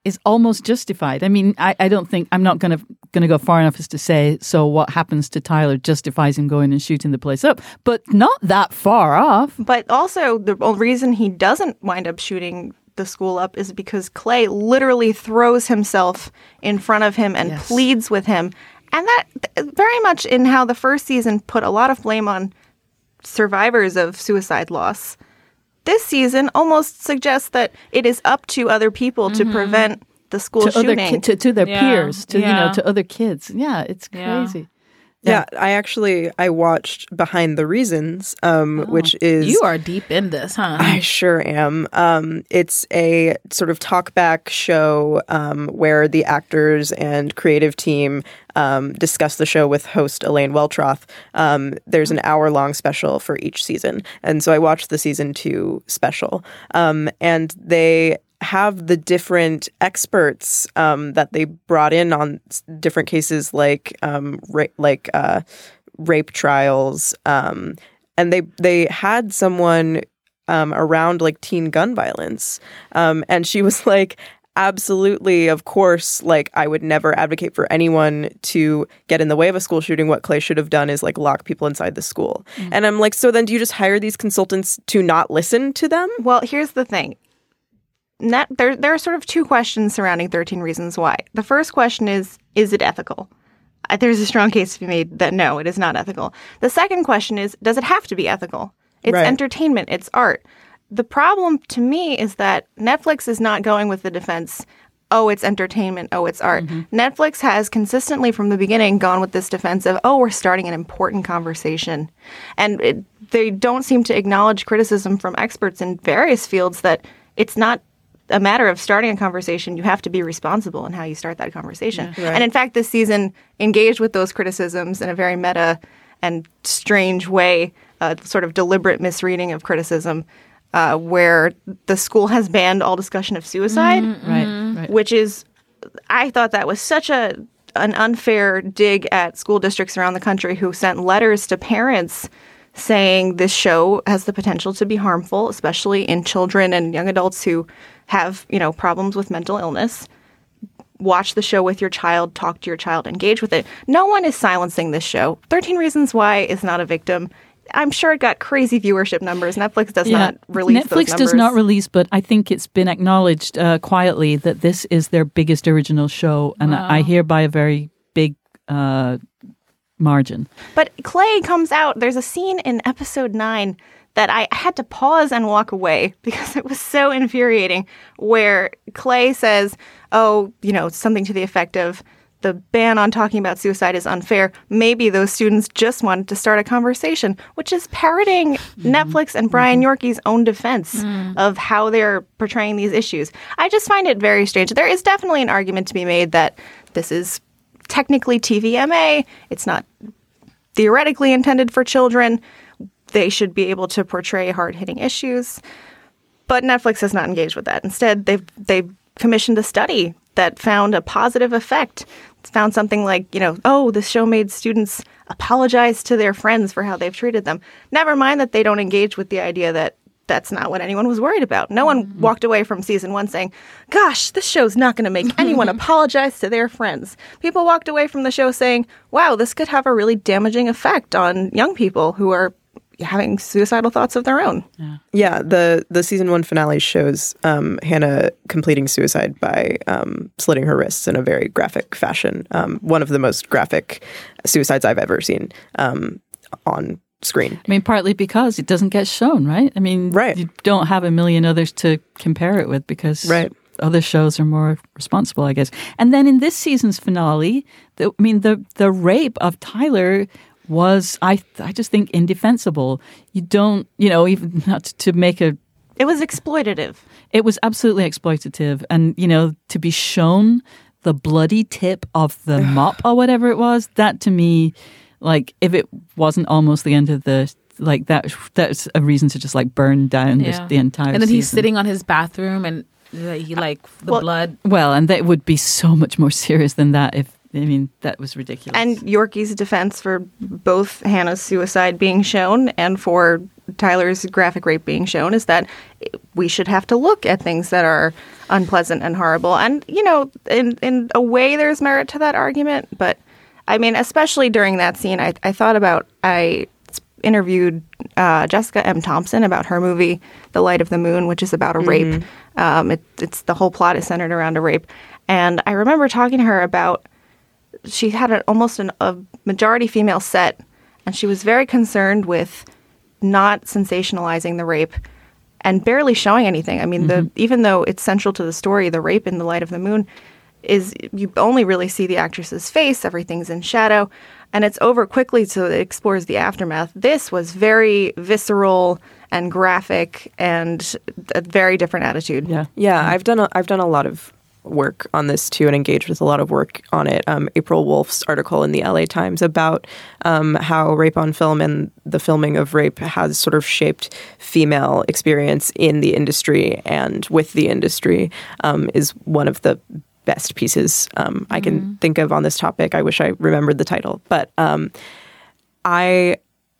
is almost justified. I mean, I, I don't think I'm not going to going to go far enough as to say so what happens to Tyler justifies him going and shooting the place up, but not that far off. But also the reason he doesn't wind up shooting the school up is because Clay literally throws himself in front of him and yes. pleads with him. And that very much in how the first season put a lot of blame on survivors of suicide loss. This season almost suggests that it is up to other people mm-hmm. to prevent the school to shooting. Other ki- to, to their yeah. peers, to yeah. you know, to other kids. Yeah, it's crazy. Yeah. Yeah, yeah I actually, I watched Behind the Reasons, um, oh, which is... You are deep in this, huh? I sure am. Um, it's a sort of talkback show um, where the actors and creative team um, discuss the show with host Elaine Weltroth. Um, there's an hour-long special for each season. And so I watched the season two special. Um, and they... have the different experts um, that they brought in on different cases like um, ra- like uh, rape trials, um, and they they had someone um, around like teen gun violence, um, and she was like, absolutely, of course, like I would never advocate for anyone to get in the way of a school shooting. What Clay should have done is like lock people inside the school, mm-hmm. and I'm like, so then do you just hire these consultants to not listen to them? Well, here's the thing. That, there, there are sort of two questions surrounding thirteen Reasons Why. The first question is, is it ethical? Uh, there's a strong case to be made that no, it is not ethical. The second question is, does it have to be ethical? It's right. entertainment. It's art. The problem to me is that Netflix is not going with the defense, oh, it's entertainment, oh, it's art. Mm-hmm. Netflix has consistently from the beginning gone with this defense of, oh, we're starting an important conversation. And it, they don't seem to acknowledge criticism from experts in various fields that it's not a matter of starting a conversation. You have to be responsible in how you start that conversation. Yeah, right. And in fact, this season engaged with those criticisms in a very meta and strange way, a sort of deliberate misreading of criticism, uh, where the school has banned all discussion of suicide, mm-hmm. right, right. which is, I thought that was such a an unfair dig at school districts around the country who sent letters to parents saying this show has the potential to be harmful, especially in children and young adults who have, you know, problems with mental illness. Watch the show with your child, talk to your child, engage with it. No one is silencing this show. thirteen Reasons Why is not a victim. I'm sure it got crazy viewership numbers. Netflix does yeah. not release Netflix those numbers. does not release, but I think it's been acknowledged uh, quietly that this is their biggest original show, and wow. I hear by a very big uh, margin. But Clay comes out. There's a scene in episode nine that I had to pause and walk away because it was so infuriating, where Clay says, oh, you know, something to the effect of, the ban on talking about suicide is unfair. Maybe those students just wanted to start a conversation, which is parroting mm-hmm. Netflix and Brian mm-hmm. Yorkie's own defense mm. of how they're portraying these issues. I just find it very strange. There is definitely an argument to be made that this is technically T V M A. It's not theoretically intended for children. They should be able to portray hard-hitting issues. But Netflix has not engaged with that. Instead, they've they've commissioned a study that found a positive effect. It's found something like, you know, oh, this show made students apologize to their friends for how they've treated them. Never mind that they don't engage with the idea that that's not what anyone was worried about. No one mm-hmm. walked away from season one saying, gosh, this show's not going to make anyone apologize to their friends. People walked away from the show saying, wow, this could have a really damaging effect on young people who are having suicidal thoughts of their own. Yeah, yeah the, the season one finale shows um, Hannah completing suicide by um, slitting her wrists in a very graphic fashion. Um, one of the most graphic suicides I've ever seen um, on screen. I mean, partly because it doesn't get shown, right? I mean, right. you don't have a million others to compare it with because right. other shows are more responsible, I guess. And then in this season's finale, the, I mean, the the rape of Tyler was, I I just think, indefensible. You don't, you know, even not to make a... It was exploitative. It was absolutely exploitative. And, you know, to be shown the bloody tip of the mop or whatever it was, that to me, like, if it wasn't almost the end of the... Like, that that's a reason to just, like, burn down yeah. this, the entire And then season. He's sitting on his bathroom and he, like, the well, blood... Well, and that would be so much more serious than that if I mean, that was ridiculous. And Yorkie's defense for both Hannah's suicide being shown and for Tyler's graphic rape being shown is that we should have to look at things that are unpleasant and horrible. And, you know, in, in a way there's merit to that argument. But, I mean, especially during that scene, I, I thought about, I interviewed uh, Jessica M. Thompson about her movie, The Light of the Moon, which is about a Mm-hmm. rape. Um, it, it's the whole plot is centered around a rape. And I remember talking to her about, she had an, almost an, a majority female set, and she was very concerned with not sensationalizing the rape and barely showing anything. I mean, Mm-hmm. the even though it's central to the story, the rape in The Light of the Moon is, you only really see the actress's face, everything's in shadow, and it's over quickly, so it explores the aftermath. This was very visceral and graphic and a very different attitude. Yeah. Yeah, I've done a, I've done a lot of work on this too and engaged with a lot of work on it. Um, April Wolf's article in the L A Times about um, how rape on film and the filming of rape has sort of shaped female experience in the industry and with the industry um, is one of the best pieces um, I can mm-hmm. think of on this topic. I wish I remembered the title. But um, I...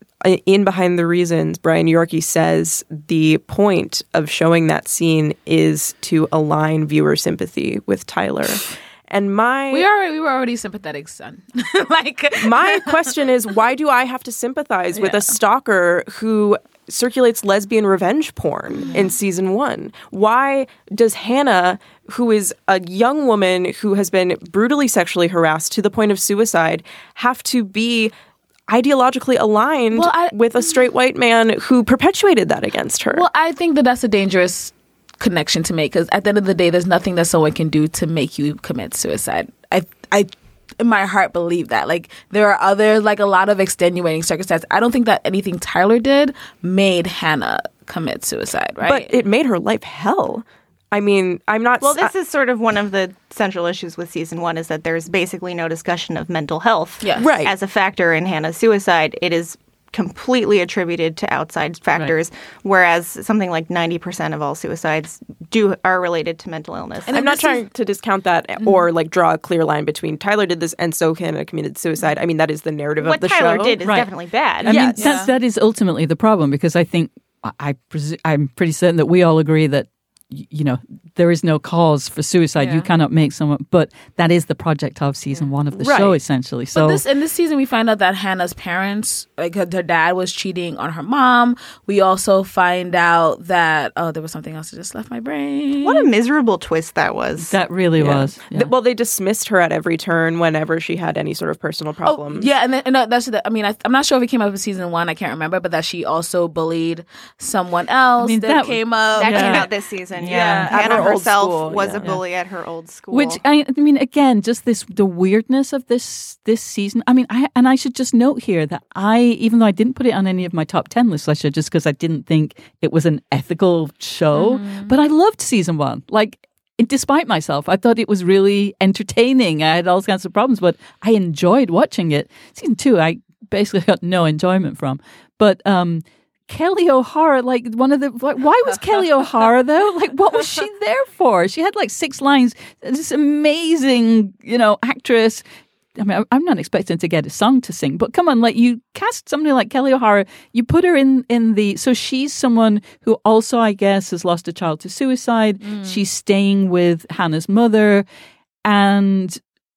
in Behind the Reasons, Brian Yorkie says the point of showing that scene is to align viewer sympathy with Tyler. And my we are we were already sympathetic, son. Like my question is, why do I have to sympathize yeah. with a stalker who circulates lesbian revenge porn mm-hmm. in season one? Why does Hannah, who is a young woman who has been brutally sexually harassed to the point of suicide, have to be ideologically aligned well, I, with a straight white man who perpetuated that against her? Well, I think that that's a dangerous connection to make, because at the end of the day, there's nothing that someone can do to make you commit suicide. I, I, in my heart, believe that. Like, there are other, like, a lot of extenuating circumstances. I don't think that anything Tyler did made Hannah commit suicide, right? But it made her life hell. I mean, I'm not... Well, this I, is sort of one of the central issues with season one is that there's basically no discussion of mental health yes. right. as a factor in Hannah's suicide. It is completely attributed to outside factors, right. whereas something like ninety percent of all suicides do are related to mental illness. And I'm not trying is, to discount that mm-hmm. or like draw a clear line between Tyler did this and so Hannah committed suicide. I mean, that is the narrative what of the Tyler show. What Tyler did is right. definitely bad. I yes. mean, that's, that is ultimately the problem, because I think, I presu- I'm pretty certain that we all agree that you know, there is no cause for suicide. Yeah. You cannot make someone, but that is the project of season yeah. one of the right. show, essentially. So but this, in this season, we find out that Hannah's parents, like her, her dad was cheating on her mom. We also find out that, oh, there was something else that just left my brain. What a miserable twist that was. That really yeah. was. Yeah. The, well, they dismissed her at every turn whenever she had any sort of personal problems. Oh, yeah, and, then, and that's the, I mean, I, I'm not sure if it came up in season one. I can't remember, but that she also bullied someone else. I mean, that, that came up. That yeah. came out this season. Yeah, yeah. Hannah herself school, was yeah. a bully at her old school. Which I, I mean, again, just this the weirdness of this this season. I mean, I and I should just note here that I, even though I didn't put it on any of my top ten lists, I should just because I didn't think it was an ethical show. Mm-hmm. But I loved season one. Like, despite myself, I thought it was really entertaining. I had all kinds of problems, but I enjoyed watching it. Season two, I basically got no enjoyment from. But um, Kelly O'Hara, like one of the, like, why was Kelly O'Hara though? Like, what was she there for? She had like six lines. This amazing, you know, actress. I mean, I'm not expecting to get a song to sing, but come on, like you cast somebody like Kelly O'Hara, you put her in, in the, so she's someone who also, I guess, has lost a child to suicide. Mm. She's staying with Hannah's mother and,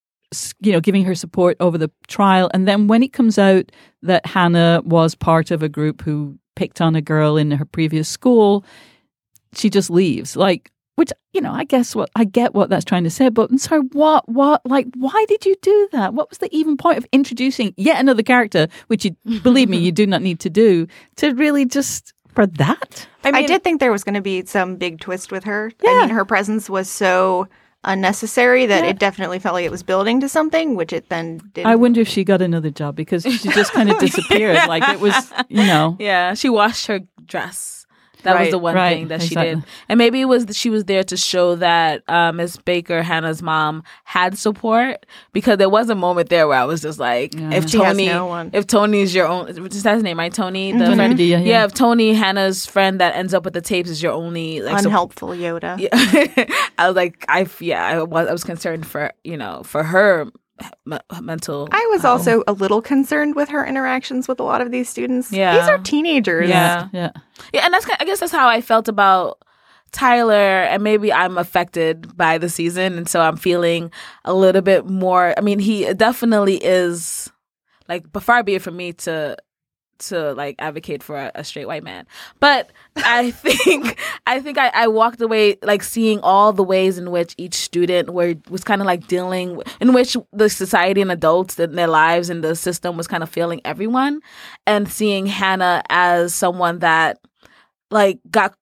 you know, giving her support over the trial. And then when it comes out that Hannah was part of a group who picked on a girl in her previous school, she just leaves. Like, which, you know, I guess what I get what that's trying to say, but I'm sorry, what, what, like, why did you do that? What was the even point of introducing yet another character, which you, believe me, you do not need to do, to really just, for that? I mean, I did think there was going to be some big twist with her. Yeah. I mean, her presence was so unnecessary that yeah. it definitely felt like it was building to something, which it then didn't. I wonder if she got another job because she just kind of disappeared. Like it was, you know. Yeah, she washed her dress. That right, was the one right, thing that exactly. she did. And maybe it was that she was there to show that uh, Miss Baker, Hannah's mom, had support, because there was a moment there where I was just like, yeah. if she Tony, has no one. if Tony's your own, is that his name, right? Tony? The mm-hmm. friend? Yeah, yeah. yeah, if Tony, Hannah's friend that ends up with the tapes, is your only like, unhelpful so, Yoda. Yeah. I was like, I yeah, I was I was concerned for, you know, for her me- mental. I was health. also a little concerned with her interactions with a lot of these students. Yeah. These are teenagers. Yeah. Yeah. Yeah, and that's I guess that's how I felt about Tyler, and maybe I'm affected by the season, and so I'm feeling a little bit more. I mean, he definitely is like, but far be it from me to to like advocate for a, a straight white man. But I think I think I, I walked away like seeing all the ways in which each student were was kind of like dealing, in which the society and adults in their lives and the system was kind of failing everyone, and seeing Hannah as someone that like got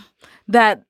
that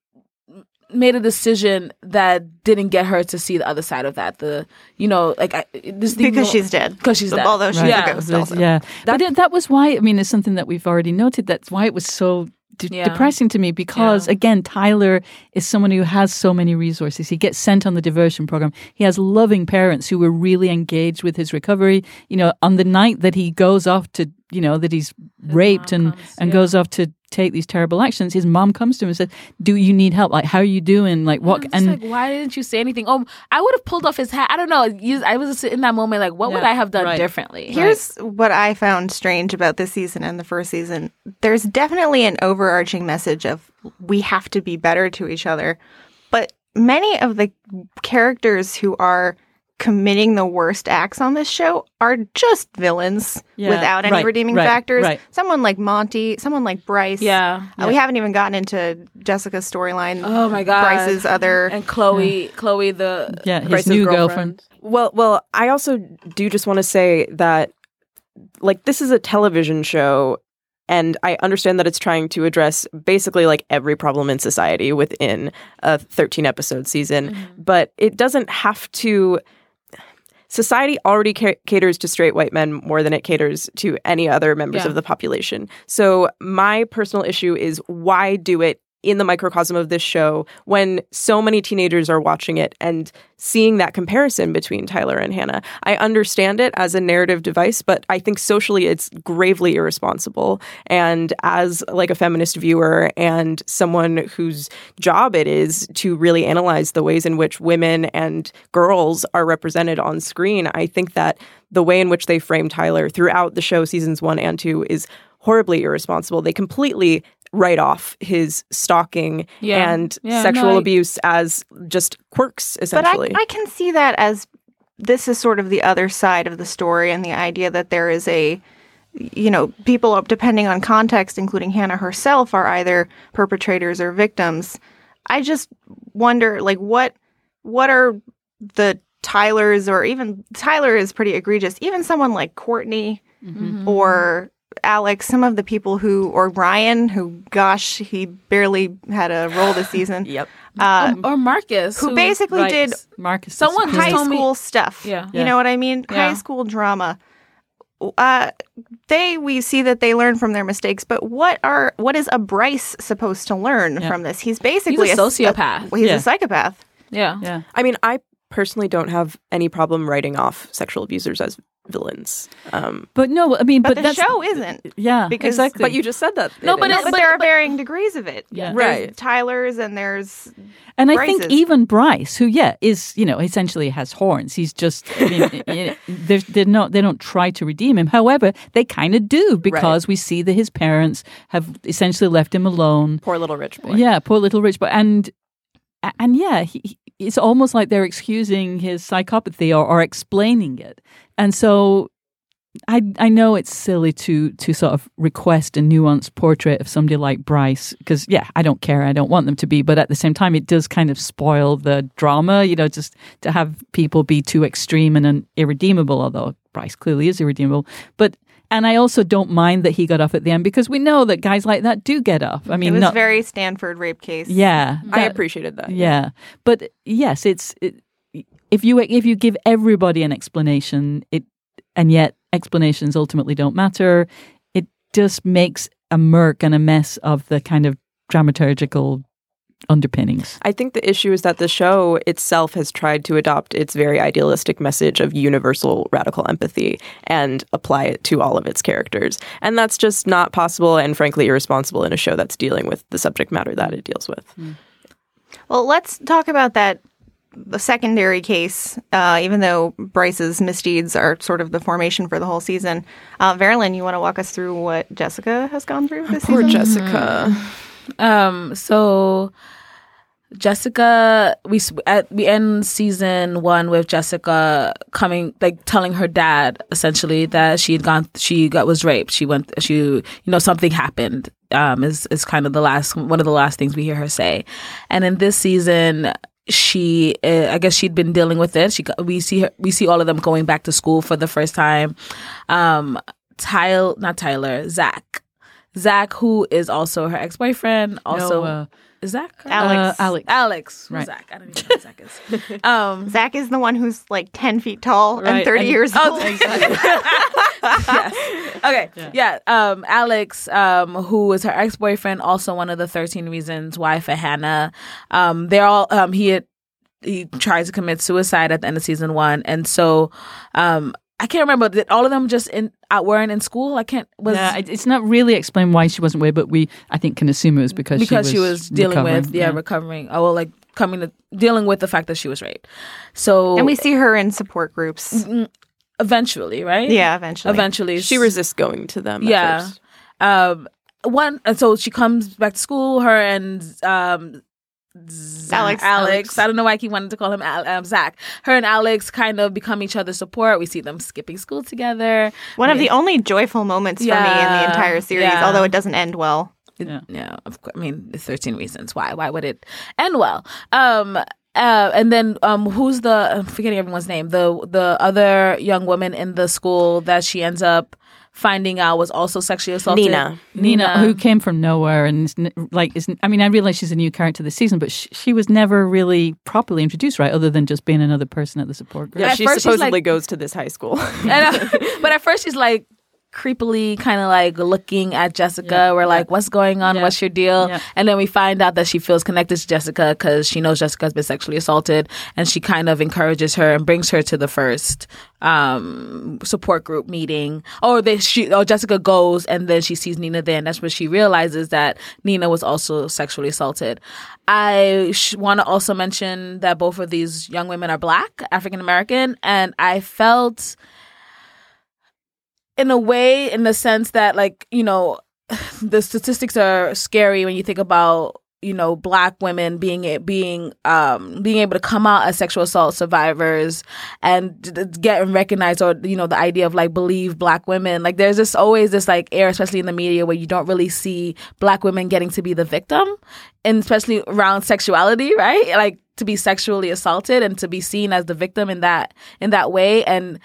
made a decision that didn't get her to see the other side of that. The you know like I, this Because she's dead. Because she's dead. Although she's yeah. a ghost also. Yeah. That, but that was why, I mean, it's something that we've already noted. That's why it was so de- Yeah. depressing to me because, Yeah. again, Tyler is someone who has so many resources. He gets sent on the diversion program. He has loving parents who were really engaged with his recovery. You know, on the night that he goes off to, you know, that he's His raped mom and, comes, and yeah. goes off to take these terrible actions, his mom comes to him and says, do you need help? Like, how are you doing? Like, what? I'm just And like, why didn't you say anything? Oh, I would have pulled off his hat. I don't know. You, I was in that moment like, what would Yeah, I have done right. differently? Here's what I found strange about this season and the first season. There's definitely an overarching message of we have to be better to each other. But many of the characters who are committing the worst acts on this show are just villains Yeah, without any right, redeeming right, factors. right. Someone like Monty, someone like Bryce. Yeah. Uh, we haven't even gotten into Jessica's storyline. Oh my god. Bryce's other and Chloe, Chloe the yeah, his Bryce's new girlfriend. girlfriend. Well, well, I also do just want to say that, like, this is a television show, and I understand that it's trying to address basically like every problem in society within a thirteen episode season, Mm-hmm. but it doesn't have to. Society already ca- caters to straight white men more than it caters to any other members Yeah. of the population. So my personal issue is, why do it in the microcosm of this show when so many teenagers are watching it and seeing that comparison between Tyler and Hannah? I understand it as a narrative device, but I think socially it's gravely irresponsible. And as like a feminist viewer and someone whose job it is to really analyze the ways in which women and girls are represented on screen, I think that the way in which they frame Tyler throughout the show seasons one and two is horribly irresponsible. They completely write off his stalking Yeah. and Yeah, sexual no, I- abuse as just quirks, But essentially. I, I can see that as this is sort of the other side of the story, and the idea that there is a, you know, people, depending on context, including Hannah herself, are either perpetrators or victims. I just wonder, like, what what are the Tylers, or even Tyler is pretty egregious. Even someone like Courtney Mm-hmm. or Alex, some of the people who, or Ryan, who, gosh, he barely had a role this season. Yep. Uh, or Marcus, who basically Right. did Marcus. Someone is- just high told me- school stuff. Yeah. You Yeah. know what I mean? Yeah. High school drama. Uh, they we see that they learn from their mistakes, but what are what is a Bryce supposed to learn Yeah. from this? He's basically He's a sociopath. he's Yeah. a psychopath. yeah. Yeah. I mean, I personally don't have any problem writing off sexual abusers as villains. Um, But no, I mean, But, but, the that's show isn't. yeah, because- exactly. but you just said that. No, it but is. it- But, but- there are but- varying degrees of it. Yeah. There's Right. Tyler's and there's And I think Bryce's. even Bryce, who yeah is you know essentially has horns, he's just I mean, y- they're, they're not they don't try to redeem him. However, they kind of do because we see that his parents have essentially left him alone. Poor little rich boy. Yeah, poor little rich boy, and and yeah, he, he- it's almost like they're excusing his psychopathy or, or explaining it, and so. I I know it's silly to to sort of request a nuanced portrait of somebody like Bryce because yeah I don't care, I don't want them to be, but at the same time it does kind of spoil the drama, you know, just to have people be too extreme and un- irredeemable, although Bryce clearly is irredeemable. But and I also don't mind that he got off at the end because we know that guys like that do get off. I mean, it was not, very Stanford rape case. yeah, I that- appreciated that. yeah, but yes, it's it, if you if you give everybody an explanation, it and yet explanations ultimately don't matter. It just makes a murk and a mess of the kind of dramaturgical underpinnings. I think the issue is that the show itself has tried to adopt its very idealistic message of universal radical empathy and apply it to all of its characters. And that's just not possible and frankly irresponsible in a show that's dealing with the subject matter that it deals with. Well, let's talk about that the secondary case, uh, even though Bryce's misdeeds are sort of the formation for the whole season. Uh, Verlin, you want to walk us through what Jessica has gone through this Poor season? Jessica. Um, so Jessica, we at we end season one with Jessica coming, like telling her dad essentially that she had gone, she got was raped. She went, she, you know, something happened. Um, is is kind of the last one of the last things we hear her say. And in this season, she, uh, I guess she'd been dealing with it. She, we see her, we see all of them going back to school for the first time. Um, Tyler, not Tyler, Zach. Zach, who is also her ex-boyfriend, also No, uh, is Zach Alex. Uh, Alex. Alex, Right. Zach. I don't even know who Zach is. Um, Zach is the one who's like ten feet tall and Right, thirty and- years oh, old. yes. Okay. Yeah. yeah. Um, Alex, um, who is her ex-boyfriend, also one of the thirteen Reasons Why for Hannah. Um, they're all. Um, he had, he tries to commit suicide at the end of season one, and so um, I can't remember. Did all of them just in out weren't in school? I can't. Was Yeah, it- it's not really explained why she wasn't away, but we, I think, can assume it was because, because she was, dealing recovering. with yeah, recovering. Oh, well, like coming to dealing with the fact that she was raped. So And we see her in support groups. eventually, right? Yeah, eventually. Eventually, She resists going to them. at Yeah. first. Um, one, and so she comes back to school. Her and um, Z- Alex. Alex. Alex. I don't know why I keep wanting to call him Al- um, Zach. Her and Alex kind of become each other's support. We see them skipping school together. One of the only joyful moments for me in the Yeah, entire series, yeah. although it doesn't end well. Yeah. Yeah, of course. I mean, the thirteen Reasons Why. Why would it end well? Um, uh, and then um, who's the? I'm forgetting everyone's name. The the other young woman in the school that she ends up finding out was also sexually assaulted. Nina. Nina, who came from nowhere and is n- like, is I mean, I realize she's a new character this season, but sh- she was never really properly introduced, right? Other than just being another person at the support group. Yeah, At she first she's supposedly like- goes to this high school. And, uh, but at first she's like creepily kind of like looking at Jessica. Yeah, We're yeah. like, what's going on? Yeah. What's your deal? Yeah. And then we find out that she feels connected to Jessica because she knows Jessica's been sexually assaulted, and she kind of encourages her and brings her to the first um, support group meeting. Or they, she, or Jessica goes, and then she sees Nina there, and that's where she realizes that Nina was also sexually assaulted. I sh- want to also mention that both of these young women are Black, African American, and I felt, in a way, in the sense that, like, you know, the statistics are scary when you think about, you know, Black women being being um being able to come out as sexual assault survivors and d- d- get recognized, or, you know, the idea of like believe Black women. Like, there's just always this like air, especially in the media, where you don't really see Black women getting to be the victim, and especially around sexuality, right? Like, to be sexually assaulted and to be seen as the victim in that in that way. And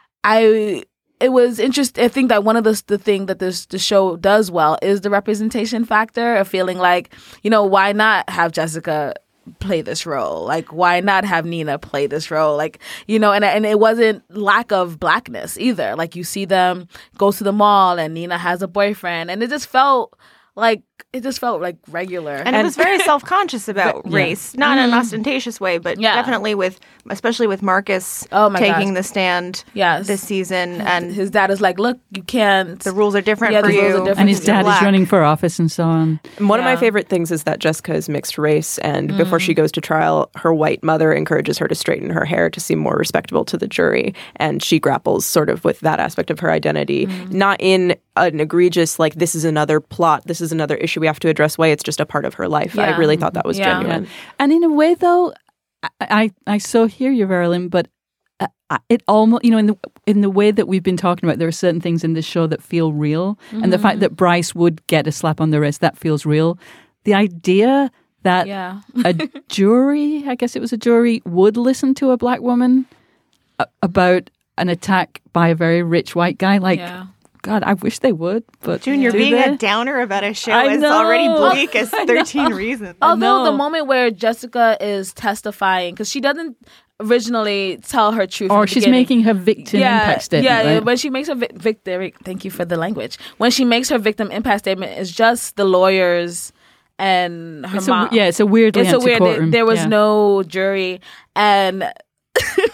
I. It was interesting. I think that one of the the thing that this the show does well is the representation factor of feeling like, you know, why not have Jessica play this role? Like, why not have Nina play this role? Like, you know, and and it wasn't lack of Blackness either. Like, you see them go to the mall and Nina has a boyfriend, and it just felt like it just felt like regular. And, it was very self-conscious about Yeah. race, not in an ostentatious way, but Yeah. definitely with, especially with Marcus Oh my taking gosh. the stand Yes. this season, and His dad is like, look, you can't. the rules are different Yeah, for the rules you. are different. And his because you're dad is Black. running for office and so on. And one of my Yeah. favorite things is that Jessica is mixed race, and before she goes to trial, her white mother encourages her to straighten her hair to seem more respectable to the jury, and she grapples sort of with that aspect of her identity, not in an egregious, like, this is another plot, this is another issue we have to address way. It's just a part of her life. I Yeah. really thought that was Yeah. genuine. And in a way, though, I I, I so hear you, Verlin, but uh, I- it almost, you know, in the in the way that we've been talking about, there are certain things in this show that feel real, and the fact that Bryce would get a slap on the wrist, that feels real. The idea that Yeah. a jury, I guess it was a jury, would listen to a Black woman a- about an attack by a very rich white guy, like, Yeah. God, I wish they would, but Junior, do being they? a downer about a show I is know. already bleak as I know. thirteen Reasons. Although the know. moment where Jessica is testifying, because she doesn't originally tell her truth, in Or the she's beginning. making her victim impact statement, Yeah, right? when she makes her vic- victim, thank you for the language. When she makes her victim impact statement, it's just the lawyers and her It's a- mom. yeah, it's a weirdly It's a empty weird. courtroom. There was Yeah. no jury, and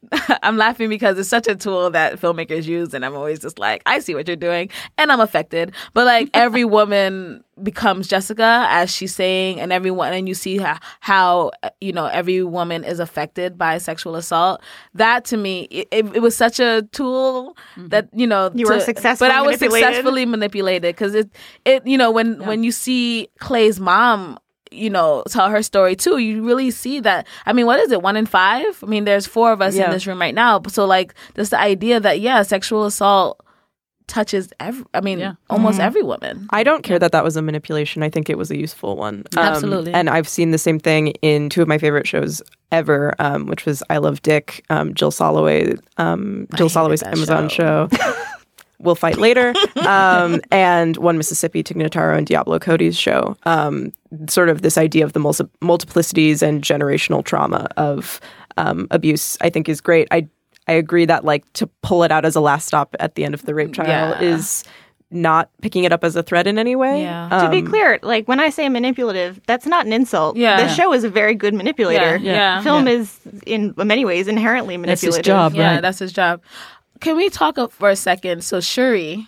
I'm laughing because it's such a tool that filmmakers use, and I'm always just like, I see what you're doing, and I'm affected. But like every woman becomes Jessica, as she's saying, and everyone, and you see how, how you know every woman is affected by sexual assault. That to me, it, it, it was such a tool mm-hmm. that you know you to, were successfully, but I was manipulated. successfully manipulated because it, it, you know, when yeah. when you see Clay's mom, you know, tell her story too, you really see that. I mean, what is it? One in five? I mean, there's four of us yeah. in this room right now. So like, just the idea that yeah, sexual assault touches every, I mean, yeah. almost mm-hmm. every woman. I don't care that that was a manipulation. I think it was a useful one. Um, Absolutely. And I've seen the same thing in two of my favorite shows ever, um, which was I Love Dick, um, Jill Soloway, um, Jill Soloway's Amazon show. show. We'll Fight Later, um, and One Mississippi, Tig Notaro and Diablo Cody's show. Um, sort of this idea of the mul- multiplicities and generational trauma of um, abuse, I think is great. I I agree that like to pull it out as a last stop at the end of the rape trial yeah. is not picking it up as a threat in any way. Yeah. Um, to be Um, clear, like when I say manipulative, that's not an insult. Yeah. The show is a very good manipulator. Yeah. yeah. Film Yeah. is in many ways inherently That's manipulative. his job, Yeah, right? that's his job. Can we talk up for a second? So Shuri.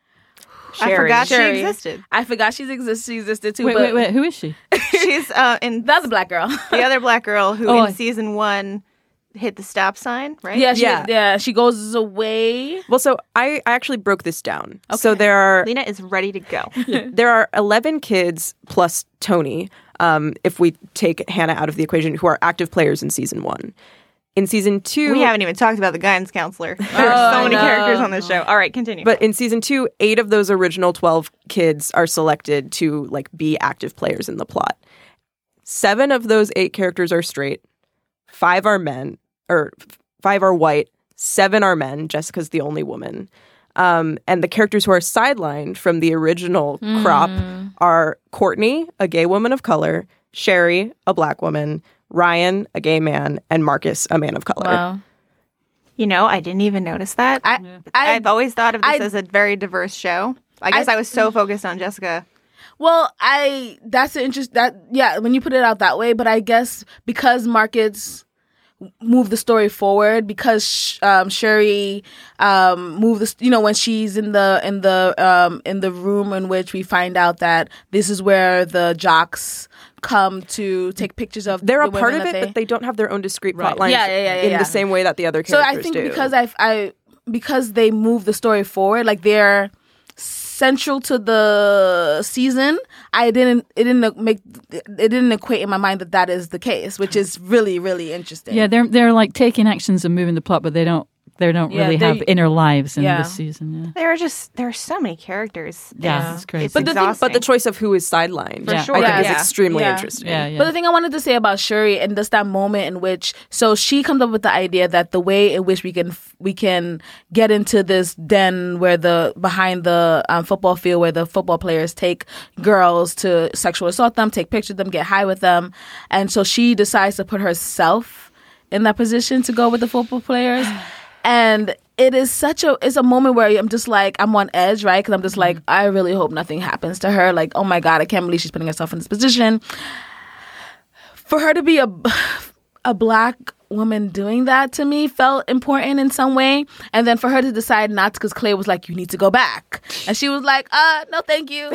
I forgot Sherry. she existed. I forgot she's exist- she existed too. Wait, but wait, wait. Who is she? She's uh, in That's a black girl. the other black girl who Oh, in I- season one hit the stop sign, right? Yeah, she, Yeah. yeah. She goes away. Well, so I, I actually broke this down. So there are Lena is ready to go. there are eleven kids plus Tony, um, if we take Hannah out of the equation, who are active players in season one. In season two, We haven't even talked about the guidance counselor. There Oh, are so many no. characters on this show. All right, continue. but in season two, eight of those original twelve kids are selected to like be active players in the plot. Seven of those eight characters are straight. Five are men, or five are white. Seven are men. Jessica's the only woman. Um, and the characters who are sidelined from the original Mm. crop are Courtney, a gay woman of color, Sherry, a black woman, Ryan, a gay man, and Marcus, a man of color. Wow. you know, I didn't even notice that. I, I, I've always thought of this I- as a very diverse show. I guess I, I- was so focused on Jessica. Well, I that's the interest that yeah, when you put it out that way, but I guess because Marcus moved the story forward, because um, Sherry um, moved the you know when she's in the in the um, in the room in which we find out that this is where the jocks come to take pictures of. They're the a part women of it, that they, but they don't have their own discrete Right. plot lines Yeah, yeah, yeah, yeah, in yeah. the same way that the other So characters I think do. because I I because they move the story forward, like they're central to the season, I didn't it didn't make it didn't equate in my mind that that is the case, which is really really interesting. Yeah, they're they're like taking actions and moving the plot, but they don't they don't Yeah, really they- have inner lives in yeah. this season. Yeah, There are just there are so many characters. yeah, Yeah. it's crazy. It's but the thing, exhausting. but the choice of who is sidelined, For I sure. think Yeah. is Yeah. extremely Yeah. interesting. yeah, yeah. But the thing I wanted to say about Shuri and just that moment in which, so she comes up with the idea that the way in which we can we can get into this den where the behind the um, football field where the football players take girls to sexual assault them, take pictures of them, get high with them, and so she decides to put herself in that position to go with the football players, and it is such a it's a moment where I'm just like I'm on edge, right? Because I'm just like I really hope nothing happens to her. Like, oh my god, I can't believe she's putting herself in this position. For her to be a a black woman doing that to me felt important in some way, and then for her to decide not to, because Clay was like, "You need to go back," and she was like, "Uh, no, thank you."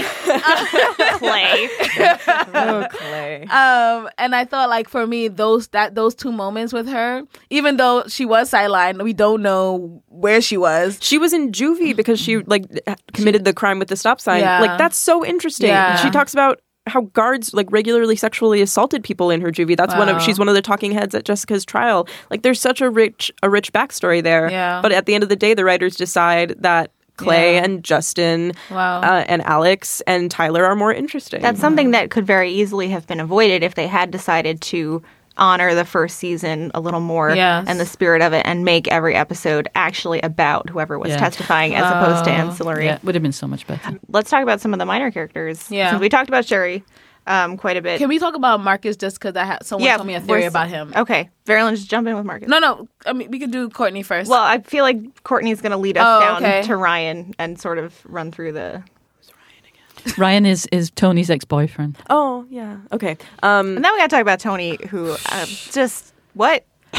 Clay. Oh, Clay. Um, and I thought, like, for me, those that those two moments with her, even though she was sidelined, we don't know where she was. She was in juvie because she like committed the crime with the stop sign. Yeah. Like that's so interesting. Yeah. She talks about how guards like regularly sexually assaulted people in her juvie. That's one Wow. of she's one of the talking heads at Jessica's trial. Like there's such a rich a rich backstory there. Yeah. But at the end of the day, the writers decide that Clay Yeah. and Justin Wow. uh, and Alex and Tyler are more interesting. That's something that could very easily have been avoided if they had decided to honor the first season a little more Yes. and the spirit of it and make every episode actually about whoever was Yeah. testifying as opposed to Oh. ancillary. yeah, it would have been so much better. Let's talk about some of the minor characters. Yeah. Since we talked about Sherry um, quite a bit. Can we talk about Marcus just because I had someone Yeah, told me a theory we're- about him? Okay. Verilyn, just jump in with Marcus. No, no. I mean, we could do Courtney first. Well, I feel like Courtney's going to lead us Oh, down okay. to Ryan and sort of run through the... Ryan is is Tony's ex boyfriend. oh yeah. Okay. Um And then we got to talk about Tony, who uh, just... What?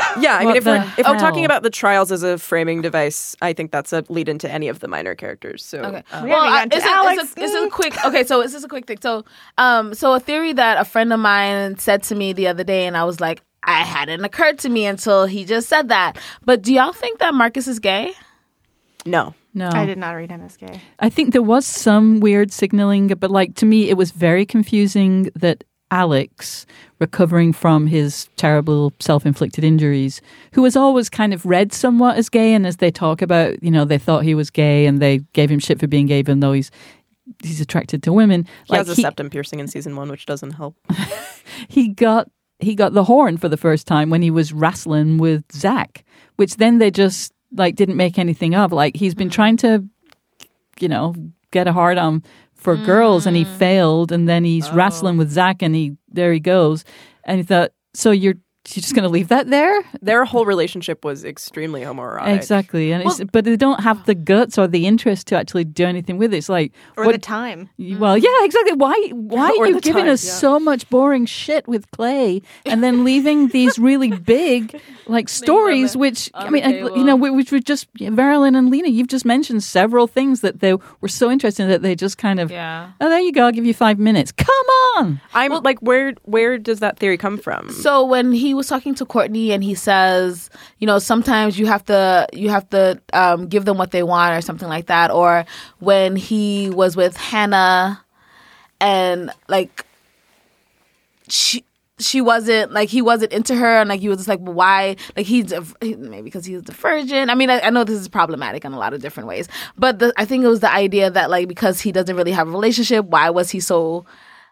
Yeah, I mean, What if we're the if we're talking hell? about the trials as a framing device, I think that's a lead into any of the minor characters. So, Okay. um, We well, haven't I, gotten to it's, a, Alex. it's, a, it's a quick. Okay, so it's just a quick thing. So, um, so a theory that a friend of mine said to me the other day, and I was like, I hadn't occurred to me until he just said that. But do y'all think that Marcus is gay? no. No. I did not read him as gay. I think there was some weird signaling, but like to me, it was very confusing that Alex, recovering from his terrible self-inflicted injuries, who was always kind of read somewhat as gay, and as they talk about, you know, they thought he was gay and they gave him shit for being gay, even though he's he's attracted to women. He like has a he, septum piercing in season one, which doesn't help. he got he got the horn for the first time when he was wrestling with Zach, which then they just like didn't make anything of. Like he's been trying to, you know, get a hard on for mm. girls, and he failed, and then he's oh. wrestling with Zach, and he there he goes, and he thought, so you're you're just going to leave that there? Their whole relationship was extremely homoerotic. Exactly, and well, it's, but they don't have the guts or the interest to actually do anything with it. It's like or what, the time. Well, yeah, exactly. Why why are you giving time, us yeah. so much boring shit with Clay, and then leaving these really big like stories, which I mean, I, you know, which were just yeah, Verilyn and Lena. You've just mentioned several things that they were so interesting that they just kind of yeah. Oh, there you go. I'll give you five minutes. Come on. I'm well, like, where where does that theory come from? So when he was talking to Courtney, and he says, you know, sometimes you have to you have to um, give them what they want or something like that. Or when he was with Hannah, and like she she wasn't like he wasn't into her, and like he was just like, well, why? Like he's a, maybe because he's a virgin. I mean, I, I know this is problematic in a lot of different ways, but the, I think it was the idea that like because he doesn't really have a relationship, why was he so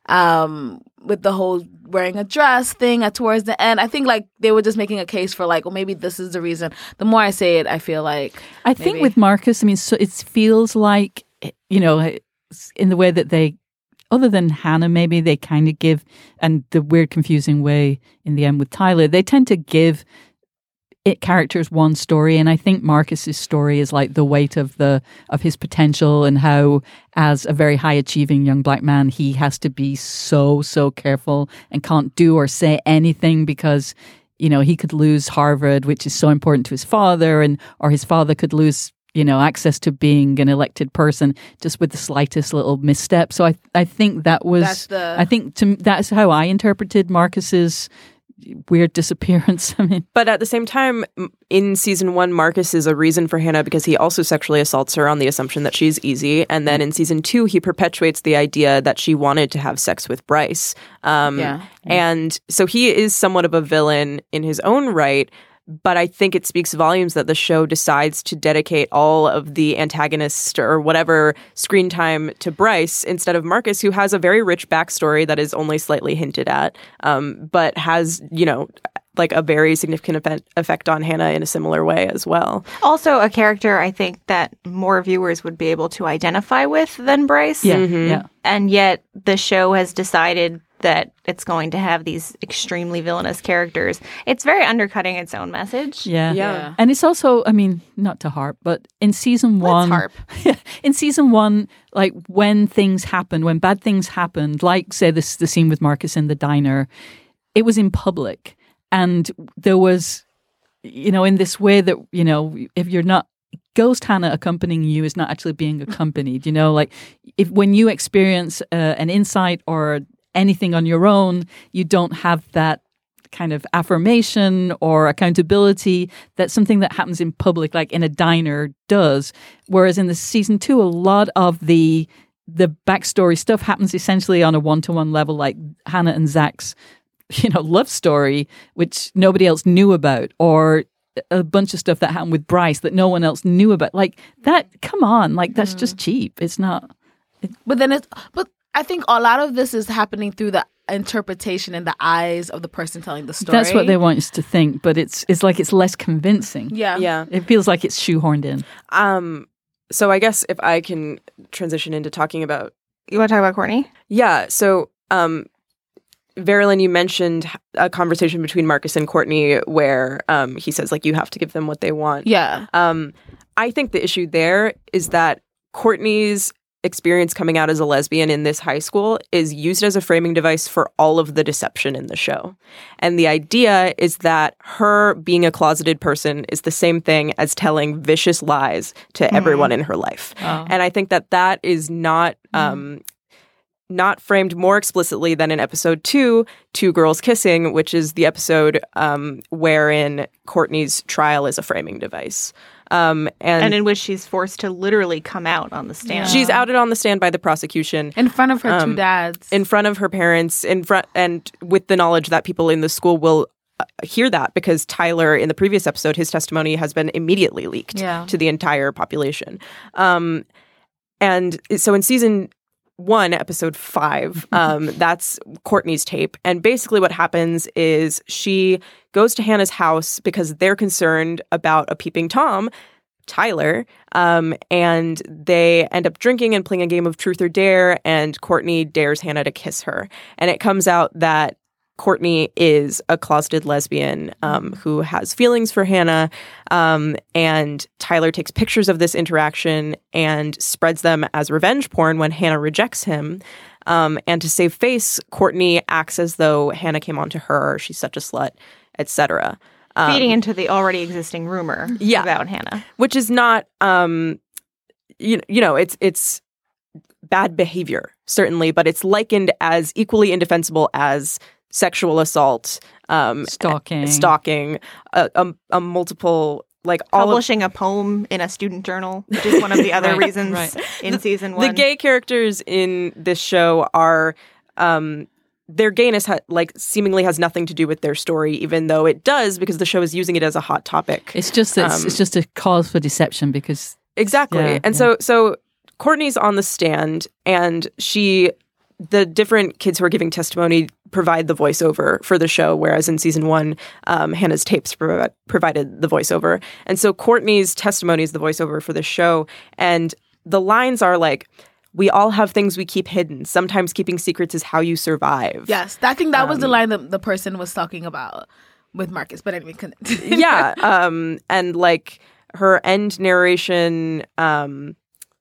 um with the whole wearing a dress thing at towards the end? I think like they were just making a case for like, well, maybe this is the reason. The more I say it, I feel like I maybe. think with Marcus, I mean, so it feels like, you know, in the way that they, other than Hannah, maybe they kind of give, and the weird, confusing way in the end with Tyler, they tend to give it characters one story, and I think Marcus's story is like the weight of the of his potential, and how as a very high achieving young black man he has to be so so careful and can't do or say anything because, you know, he could lose Harvard, which is so important to his father, and or his father could lose, you know, access to being an elected person just with the slightest little misstep. So I I think that was That's the... I think to that's how I interpreted Marcus's weird disappearance. I mean, but at the same time, in season one, Marcus is a reason for Hannah because he also sexually assaults her on the assumption that she's easy. And then in season two, he perpetuates the idea that she wanted to have sex with Bryce. Um, yeah. And so he is somewhat of a villain in his own right. But I think it speaks volumes that the show decides to dedicate all of the antagonist or whatever screen time to Bryce instead of Marcus, who has a very rich backstory that is only slightly hinted at, um, but has, you know, like a very significant effect, effect on Hannah in a similar way as well. Also a character I think that more viewers would be able to identify with than Bryce. Yeah, mm-hmm. yeah. And yet the show has decided that it's going to have these extremely villainous characters. It's very undercutting its own message. Yeah. Yeah. And it's also, I mean, not to harp, but in season one, Let's harp. in season one, like when things happened, when bad things happened, like say this the scene with Marcus in the diner, it was in public. And there was, you know, in this way that, you know, if you're not, Ghost Hannah accompanying you is not actually being accompanied, you know, like if when you experience uh, an insight or anything on your own, you don't have that kind of affirmation or accountability that something that happens in public, like in a diner, does. Whereas in the season two, a lot of the the backstory stuff happens essentially on a one-to-one level, like Hannah and Zach's, you know, love story, which nobody else knew about, or a bunch of stuff that happened with Bryce that no one else knew about. Like that, come on, like that's mm. just cheap. It's not. It, but then it's but. I think a lot of this is happening through the interpretation in the eyes of the person telling the story. That's what they want us to think, but it's it's like it's less convincing. Yeah. Yeah. It feels like it's shoehorned in. Um, so I guess if I can transition into talking about... You want to talk about Courtney? Yeah. So, um, Verilyn, you mentioned a conversation between Marcus and Courtney where um, he says, like, you have to give them what they want. Yeah. Um, I think the issue there is that Courtney's experience coming out as a lesbian in this high school is used as a framing device for all of the deception in the show. And the idea is that her being a closeted person is the same thing as telling vicious lies to mm. everyone in her life. Oh. And I think that that is not um, not framed more explicitly than in episode two, Two Girls Kissing, which is the episode um, wherein Courtney's trial is a framing device. Um, and, and in which she's forced to literally come out on the stand. She's outed on the stand by the prosecution. In front of her um, two dads. In front of her parents, in front, and with the knowledge that people in the school will uh, hear that, because Tyler, in the previous episode, his testimony has been immediately leaked yeah. to the entire population. Um, and so in season one, episode five, um, that's Courtney's tape. And basically what happens is she goes to Hannah's house because they're concerned about a peeping Tom, Tyler, um, and they end up drinking and playing a game of truth or dare, and Courtney dares Hannah to kiss her. And it comes out that Courtney is a closeted lesbian um, who has feelings for Hannah, um, and Tyler takes pictures of this interaction and spreads them as revenge porn when Hannah rejects him. Um, and to save face, Courtney acts as though Hannah came onto her, she's such a slut, et cetera. Um, Feeding into the already existing rumor yeah, about Hannah. Which is not, um, you, you know, it's it's bad behavior, certainly, but it's likened as equally indefensible as sexual assault, um, stalking, stalking, a, a, a multiple, like all publishing of, a poem in a student journal, which is one of the other right, reasons right. in the, season one. The gay characters in this show are, um, their gayness ha- like seemingly has nothing to do with their story, even though it does, because the show is using it as a hot topic. It's just that um, it's, it's just a cause for deception because exactly, yeah, and yeah. so so Courtney's on the stand, and she. The different kids who are giving testimony provide the voiceover for the show, whereas in season one, um, Hannah's tapes provi- provided the voiceover. And so Courtney's testimony is the voiceover for the show. And the lines are like, we all have things we keep hidden. Sometimes keeping secrets is how you survive. Yes, I think that was um, the line that the person was talking about with Marcus. But anyway, yeah. Um, and like her end narration... Um,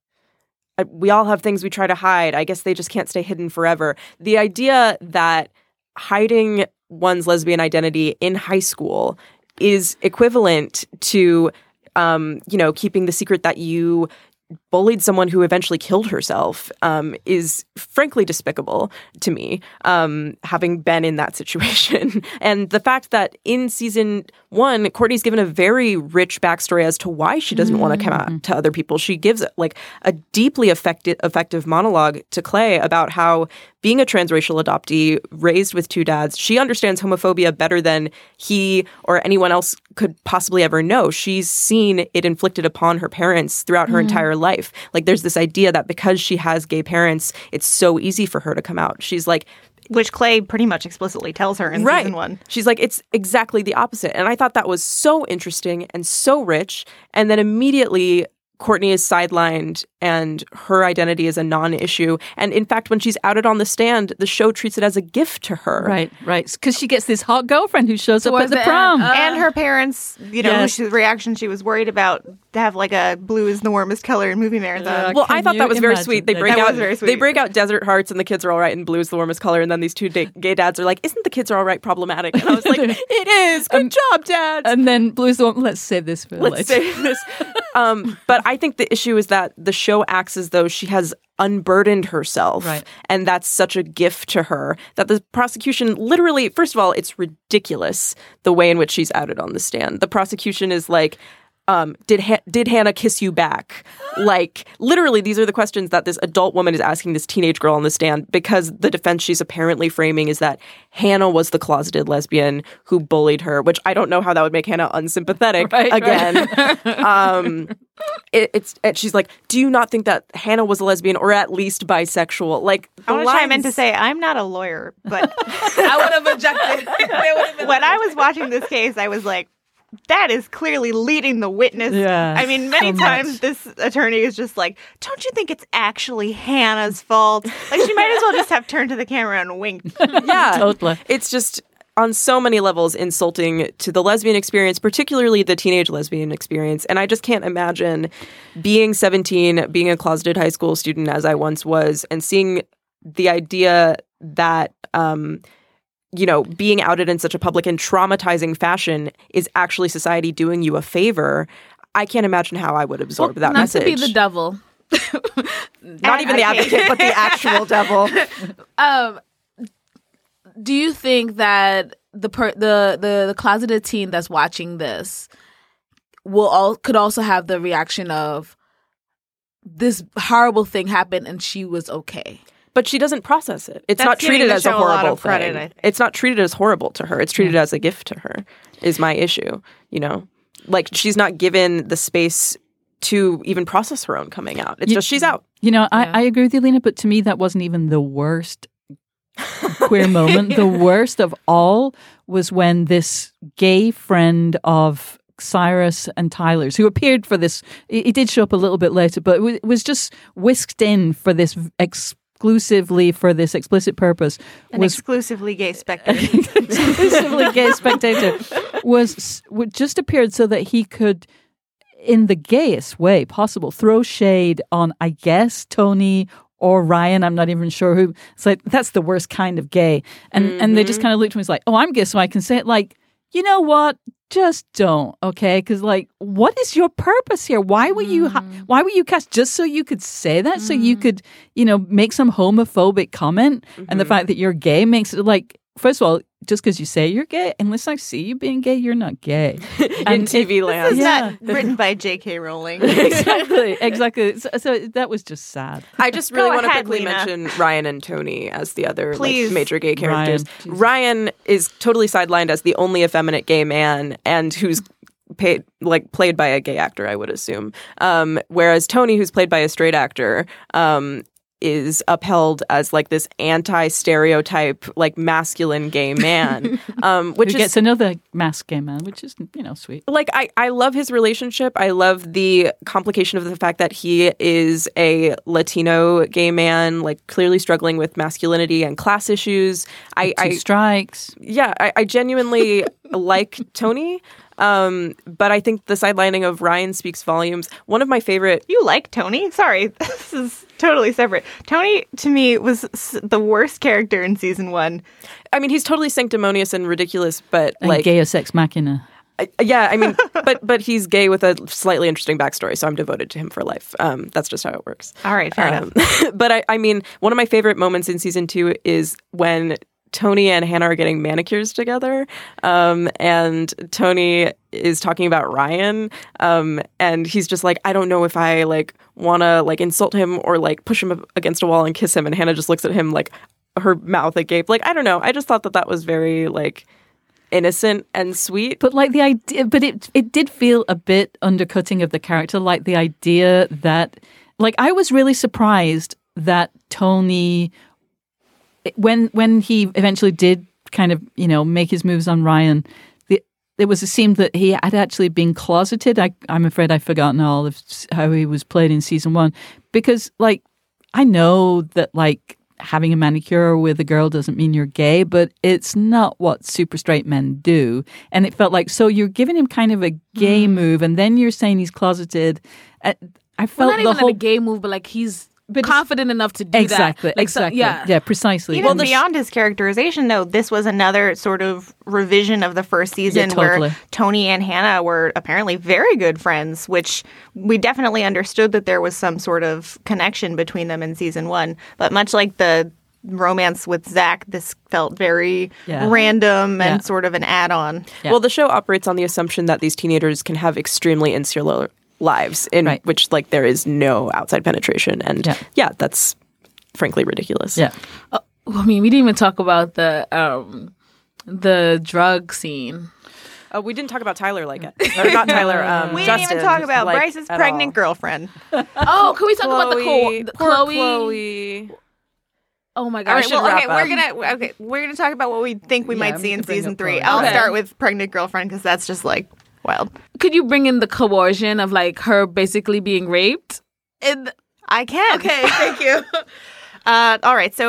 we all have things we try to hide. I guess they just can't stay hidden forever. The idea that hiding one's lesbian identity in high school is equivalent to, um, you know, keeping the secret that you bullied someone who eventually killed herself um, is frankly despicable to me, um, having been in that situation. And the fact that in season one, Courtney's given a very rich backstory as to why she doesn't mm-hmm. want to come out to other people. She gives like a deeply effective, effective monologue to Clay about how being a transracial adoptee raised with two dads, she understands homophobia better than he or anyone else could possibly ever know. She's seen it inflicted upon her parents throughout her mm-hmm. entire life. Like there's this idea that because she has gay parents, it's so easy for her to come out. She's like, which Clay pretty much explicitly tells her in right. season one. She's like, it's exactly the opposite. And I thought that was so interesting and so rich. And then immediately Courtney is sidelined and her identity is a non-issue. And in fact, when she's outed on the stand, the show treats it as a gift to her. Right, right. Because she gets this hot girlfriend who shows Towards up at the, the prom. end, uh, and her parents, you know, yes. she, the reaction she was worried about to have like a blue is the warmest color in movie marathon. Uh, well, I Can thought you that was very imagine sweet. They that? break That out was very sweet. they break out Desert Hearts and the kids are all right and blue is the warmest color. And then these two da- gay dads are like, isn't the kids are all right problematic? And I was like, it is. Good Um, job, dads. And then Blue's the one, let's save this for Let's later. say this. Um, but I think the issue is that the show acts as though she has unburdened herself. Right. And that's such a gift to her that the prosecution literally, first of all, it's ridiculous the way in which she's outed on the stand. The prosecution is like, um, did ha- did Hannah kiss you back? Like, literally, these are the questions that this adult woman is asking this teenage girl on the stand, because the defense she's apparently framing is that Hannah was the closeted lesbian who bullied her, which I don't know how that would make Hannah unsympathetic right, again. Right. um, it, it's and she's like, do you not think that Hannah was a lesbian or at least bisexual? Like, I want to chime in to say I'm not a lawyer, but I would have objected. when I was watching this case, I was like, that is clearly leading the witness. Yeah, I mean, many so times much. this attorney is just like, don't you think it's actually Hannah's fault? Like, she might as well just have turned to the camera and winked. Yeah, Totally. It's just, on so many levels insulting to the lesbian experience, particularly the teenage lesbian experience. And I just can't imagine being seventeen, being a closeted high school student as I once was, and seeing the idea that, um, you know, being outed in such a public and traumatizing fashion is actually society doing you a favor. I can't imagine how I would absorb well, that not message. Not to be the devil. Not even the advocate, but the actual devil. Um, do you think that the per- the, the the closeted teen that's watching this will all could also have the reaction of this horrible thing happened and she was okay? But she doesn't process it. It's That's not treated as a a lot horrible of credit, thing. I think. It's not treated as horrible to her. It's treated yeah. as a gift to her, is my issue. You know, like she's not given the space to even process her own coming out. It's you, just she's out. You know, I, yeah. I agree with you, Lena, but to me that wasn't even the worst queer moment. The worst of all was when this gay friend of Cyrus and Tyler's, who appeared for this, he did show up a little bit later, but it was just whisked in for this exclusively for this explicit purpose. An was exclusively gay spectator. exclusively gay spectator was just appeared so that he could, in the gayest way possible, throw shade on, I guess, Tony or Ryan. I'm not even sure who. It's like, that's the worst kind of gay. And mm-hmm. and they just kind of looked at me and was like, oh, I'm gay, so I can say it. Like, you know what? Just don't, okay? Because, like, what is your purpose here? Why were you ha- Why were you cast just so you could say that? Mm-hmm. So you could, you know, make some homophobic comment? Mm-hmm. And the fact that you're gay makes it, like, first of all, just because you say you're gay, unless I see you being gay, you're not gay. In T V land. This is yeah. not written by J K Rowling. exactly, exactly. So, so that was just sad. I just really Go want to ahead, quickly Lena. mention Ryan and Tony as the other Please. like, major gay characters. Ryan, Ryan is totally sidelined as the only effeminate gay man, and who's paid like played by a gay actor, I would assume. Um, whereas Tony, who's played by a straight actor, um, is upheld as like this anti-stereotype, like masculine gay man, um, which Who is, gets another masked gay man, which is, you know, sweet. Like, I, I love his relationship. I love the complication of the fact that he is a Latino gay man, like clearly struggling with masculinity and class issues. I, Two I strikes. Yeah, I, I genuinely like Tony. Um, but I think the sidelining of Ryan speaks volumes. One of my favorite... You like Tony? Sorry, this is totally separate. Tony, to me, was s- the worst character in season one. I mean, he's totally sanctimonious and ridiculous, but And like... Deus Ex Machina. Uh, yeah, I mean, but but he's gay with a slightly interesting backstory, so I'm devoted to him for life. Um, that's just how it works. All right, fair um, enough. But I, I mean, one of my favorite moments in season two is when Tony and Hannah are getting manicures together, um, and Tony is talking about Ryan, um, and he's just like, I don't know if I like want to like insult him or like push him against a wall and kiss him, and Hannah just looks at him like her mouth agape. Like, I don't know. I just thought that that was very like innocent and sweet. But like the idea, but it it did feel a bit undercutting of the character. Like the idea that, like, I was really surprised that Tony, when when he eventually did kind of, you know, make his moves on Ryan, the, it was it seemed that he had actually been closeted. I, I'm afraid I've forgotten all of how he was played in season one, because like I know that like having a manicure with a girl doesn't mean you're gay, but it's not what super straight men do. And it felt like, so you're giving him kind of a gay mm. move, and then you're saying he's closeted. I felt well, not the even whole a gay move, but like he's but confident enough to do exactly, that. Like, exactly, so, yeah, yeah, precisely. Even well, beyond his characterization, though, this was another sort of revision of the first season yeah, totally. where Tony and Hannah were apparently very good friends, which we definitely understood that there was some sort of connection between them in season one. But much like the romance with Zach, this felt very yeah. random and yeah. sort of an add-on. Yeah. Well, the show operates on the assumption that these teenagers can have extremely insular lives in right. which like there is no outside penetration, and yeah, yeah that's frankly ridiculous. Yeah, uh, I mean, we didn't even talk about the um, the drug scene. Oh, we didn't talk about Tyler like it. Or not Tyler. Um, we Justin, didn't even talk about like, Bryce's pregnant all. girlfriend. Oh, can we talk Chloe, about the, co- the poor Chloe? Chloe. Oh my All god! right, well, okay, up. we're gonna okay, we're gonna talk about what we think we Yeah, might we see in can bring season up three. Chloe. I'll Okay. start with pregnant girlfriend because that's just like wild. Could you bring in the coercion of like her basically being raped? And I can. Okay, thank you. Uh, all right, so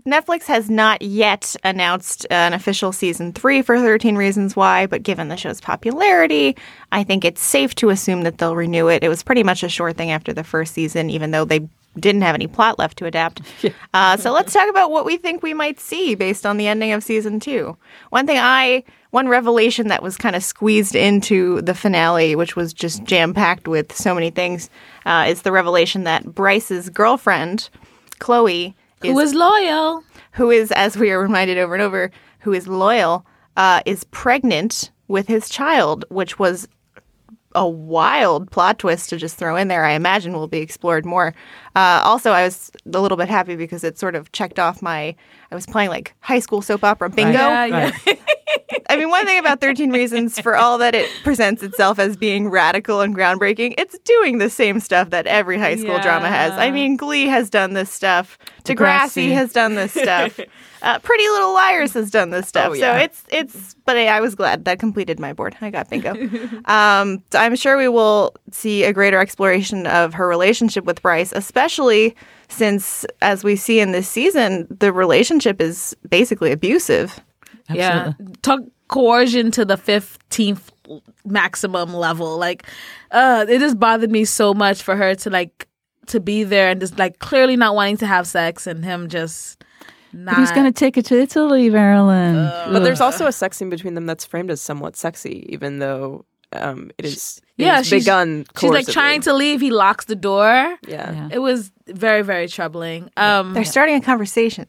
Netflix has not yet announced an official season three for thirteen Reasons Why, but given the show's popularity, I think it's safe to assume that they'll renew it. It was pretty much a sure thing after the first season, even though they didn't have any plot left to adapt. Uh, so let's talk about what we think we might see based on the ending of season two. One thing I, one revelation that was kind of squeezed into the finale, which was just jam-packed with so many things, uh, is the revelation that Bryce's girlfriend, Chloe, Who is loyal. Who is, as we are reminded over and over, who is loyal, uh, is pregnant with his child, which was a wild plot twist to just throw in there. I imagine will be explored more. Uh, also, I was a little bit happy because it sort of checked off my, I was playing like high school soap opera bingo. Right. Yeah, yeah. I mean, one thing about thirteen Reasons, for all that it presents itself as being radical and groundbreaking, it's doing the same stuff that every high school Yeah. drama has. I mean, Glee has done this stuff. Degrassi, Degrassi. has done this stuff. Uh, Pretty Little Liars has done this stuff. Oh, yeah. So it's, it's, but I, I was glad that completed my board. I got bingo. um, so I'm sure we will see a greater exploration of her relationship with Bryce, especially since, as we see in this season, the relationship is basically abusive. Yeah. Talk coercion to the fifteenth maximum level. Like, uh, it just bothered me so much for her to like to be there and just like clearly not wanting to have sex and him just not. But he's going to take her to Italy, Marilyn. But there's also a sex scene between them that's framed as somewhat sexy, even though um, it is it yeah, is she's, begun she's like coercively. trying to leave. He locks the door. Yeah. Yeah. It was very, very troubling. Um, They're starting a conversation.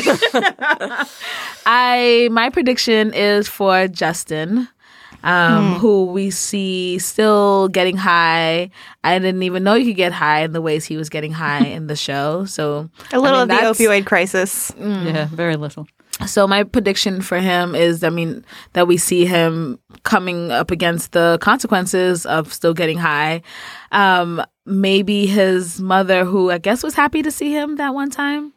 I my prediction is for Justin, um, who we see still getting high. I didn't even know you could get high in the ways he was getting high in the show. So A little I of mean, the that's- opioid crisis. Yeah, very little. So my prediction for him is, I mean, that we see him coming up against the consequences of still getting high. Um, maybe his mother, who I guess was happy to see him that one time.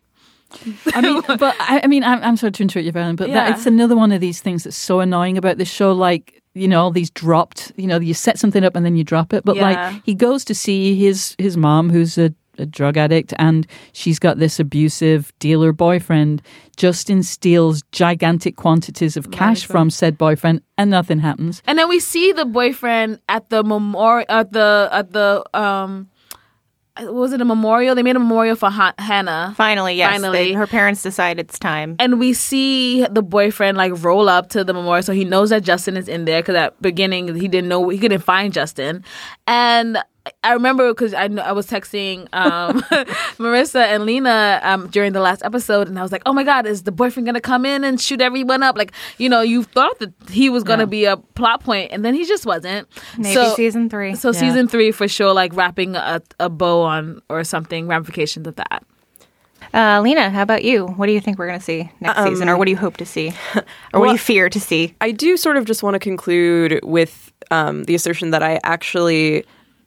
I mean, but I, I mean, I'm, I'm sorry to interrupt you, Valen, but Yeah. that, it's another one of these things that's so annoying about this show. Like, you know, all these dropped, you know, you set something up and then you drop it. But Yeah. like, he goes to see his his mom, who's a, a drug addict, and she's got this abusive dealer boyfriend. Justin steals gigantic quantities of cash from said boyfriend, and nothing happens. And then we see the boyfriend at the memorial, at the at the um, was it a memorial? They made a memorial for ha- Hannah. Finally, yes. Finally. They, her parents decide it's time. And we see the boyfriend like roll up to the memorial, so he knows that Justin is in there. Because at beginning he didn't know, he couldn't find Justin. And I remember because I kn- I was texting um, Marissa and Lena um, during the last episode, and I was like, "Oh my God, is the boyfriend gonna come in and shoot everyone up?" Like, you know, you thought that he was gonna Yeah. be a plot point, and then he just wasn't. Maybe so, season three. So Yeah. season three for sure, like wrapping a, a bow on or something, ramifications of that. Uh, Lena, how about you? What do you think we're going to see next Um, season? Or what do you hope to see? Or what do well- you fear to see? I do sort of just want to conclude with um, the assertion that I actually,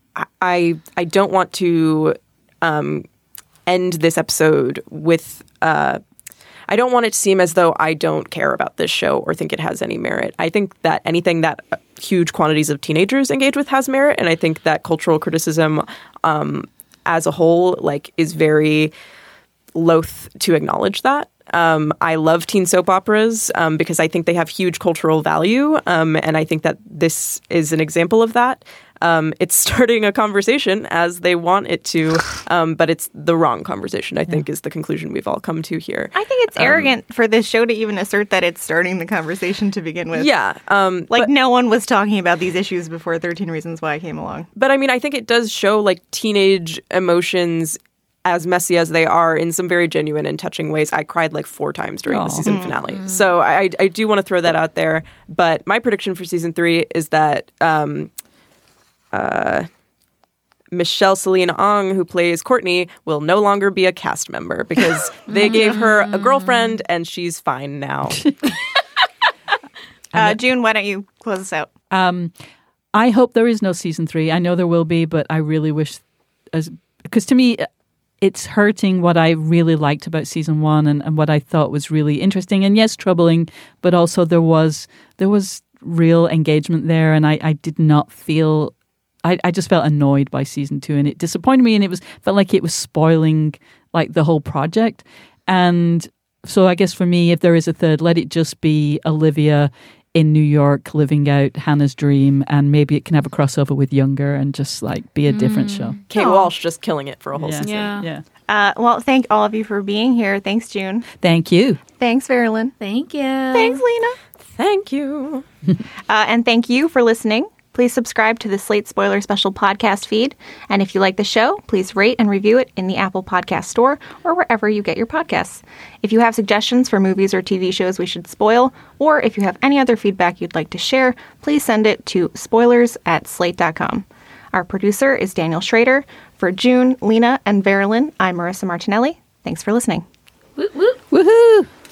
I, I don't want to um, end this episode with. Uh, I don't want it to seem as though I don't care about this show or think it has any merit. I think that anything that huge quantities of teenagers engage with has merit, and I think that cultural criticism, um, as a whole, like is very loath to acknowledge that. Um, I love teen soap operas um, because I think they have huge cultural value, um, and I think that this is an example of that. Um, it's starting a conversation as they want it to, um, but it's the wrong conversation, I think, is the conclusion we've all come to here. I think it's arrogant for this show to even assert that it's starting the conversation to begin with. Yeah. Um, Like, but, no one was talking about these issues before thirteen Reasons Why came along. but I mean, I think it does show like teenage emotions, as messy as they are, in some very genuine and touching ways. I cried like four times during Aw. the season finale. So I, I do want to throw that out there. But my prediction for season three is that um, uh, Michelle Selena Ong, who plays Courtney, will no longer be a cast member because they gave her a girlfriend and she's fine now. Uh, June, why don't you close us out? Um, I hope there is no season three. I know there will be, but I really wish, as because to me, it's hurting what I really liked about season one and, and what I thought was really interesting and yes, troubling, but also there was there was real engagement there, and I, I did not feel. I, I just felt annoyed by season two, and it disappointed me, and it was felt like it was spoiling like the whole project. And so I guess for me, if there is a third, let it just be Olivia in New York living out Hannah's dream, and maybe it can have a crossover with Younger and just like be a different Mm. show. Kate Walsh just killing it for a whole Yeah. season. Yeah. Yeah. Uh, well, thank all of you for being here. Thanks, June. Thank you. Thanks, Verilyn. Thank you. Thanks, Lena. Thank you. uh, and thank you for listening. Please subscribe to the Slate Spoiler Special podcast feed. And if you like the show, please rate and review it in the Apple Podcast Store or wherever you get your podcasts. If you have suggestions for movies or T V shows we should spoil, or if you have any other feedback you'd like to share, please send it to spoilers at slate dot com. Our producer is Daniel Schrader. For June, Lena, and Verilyn, I'm Marissa Martinelli. Thanks for listening. Woo, woo. Woohoo!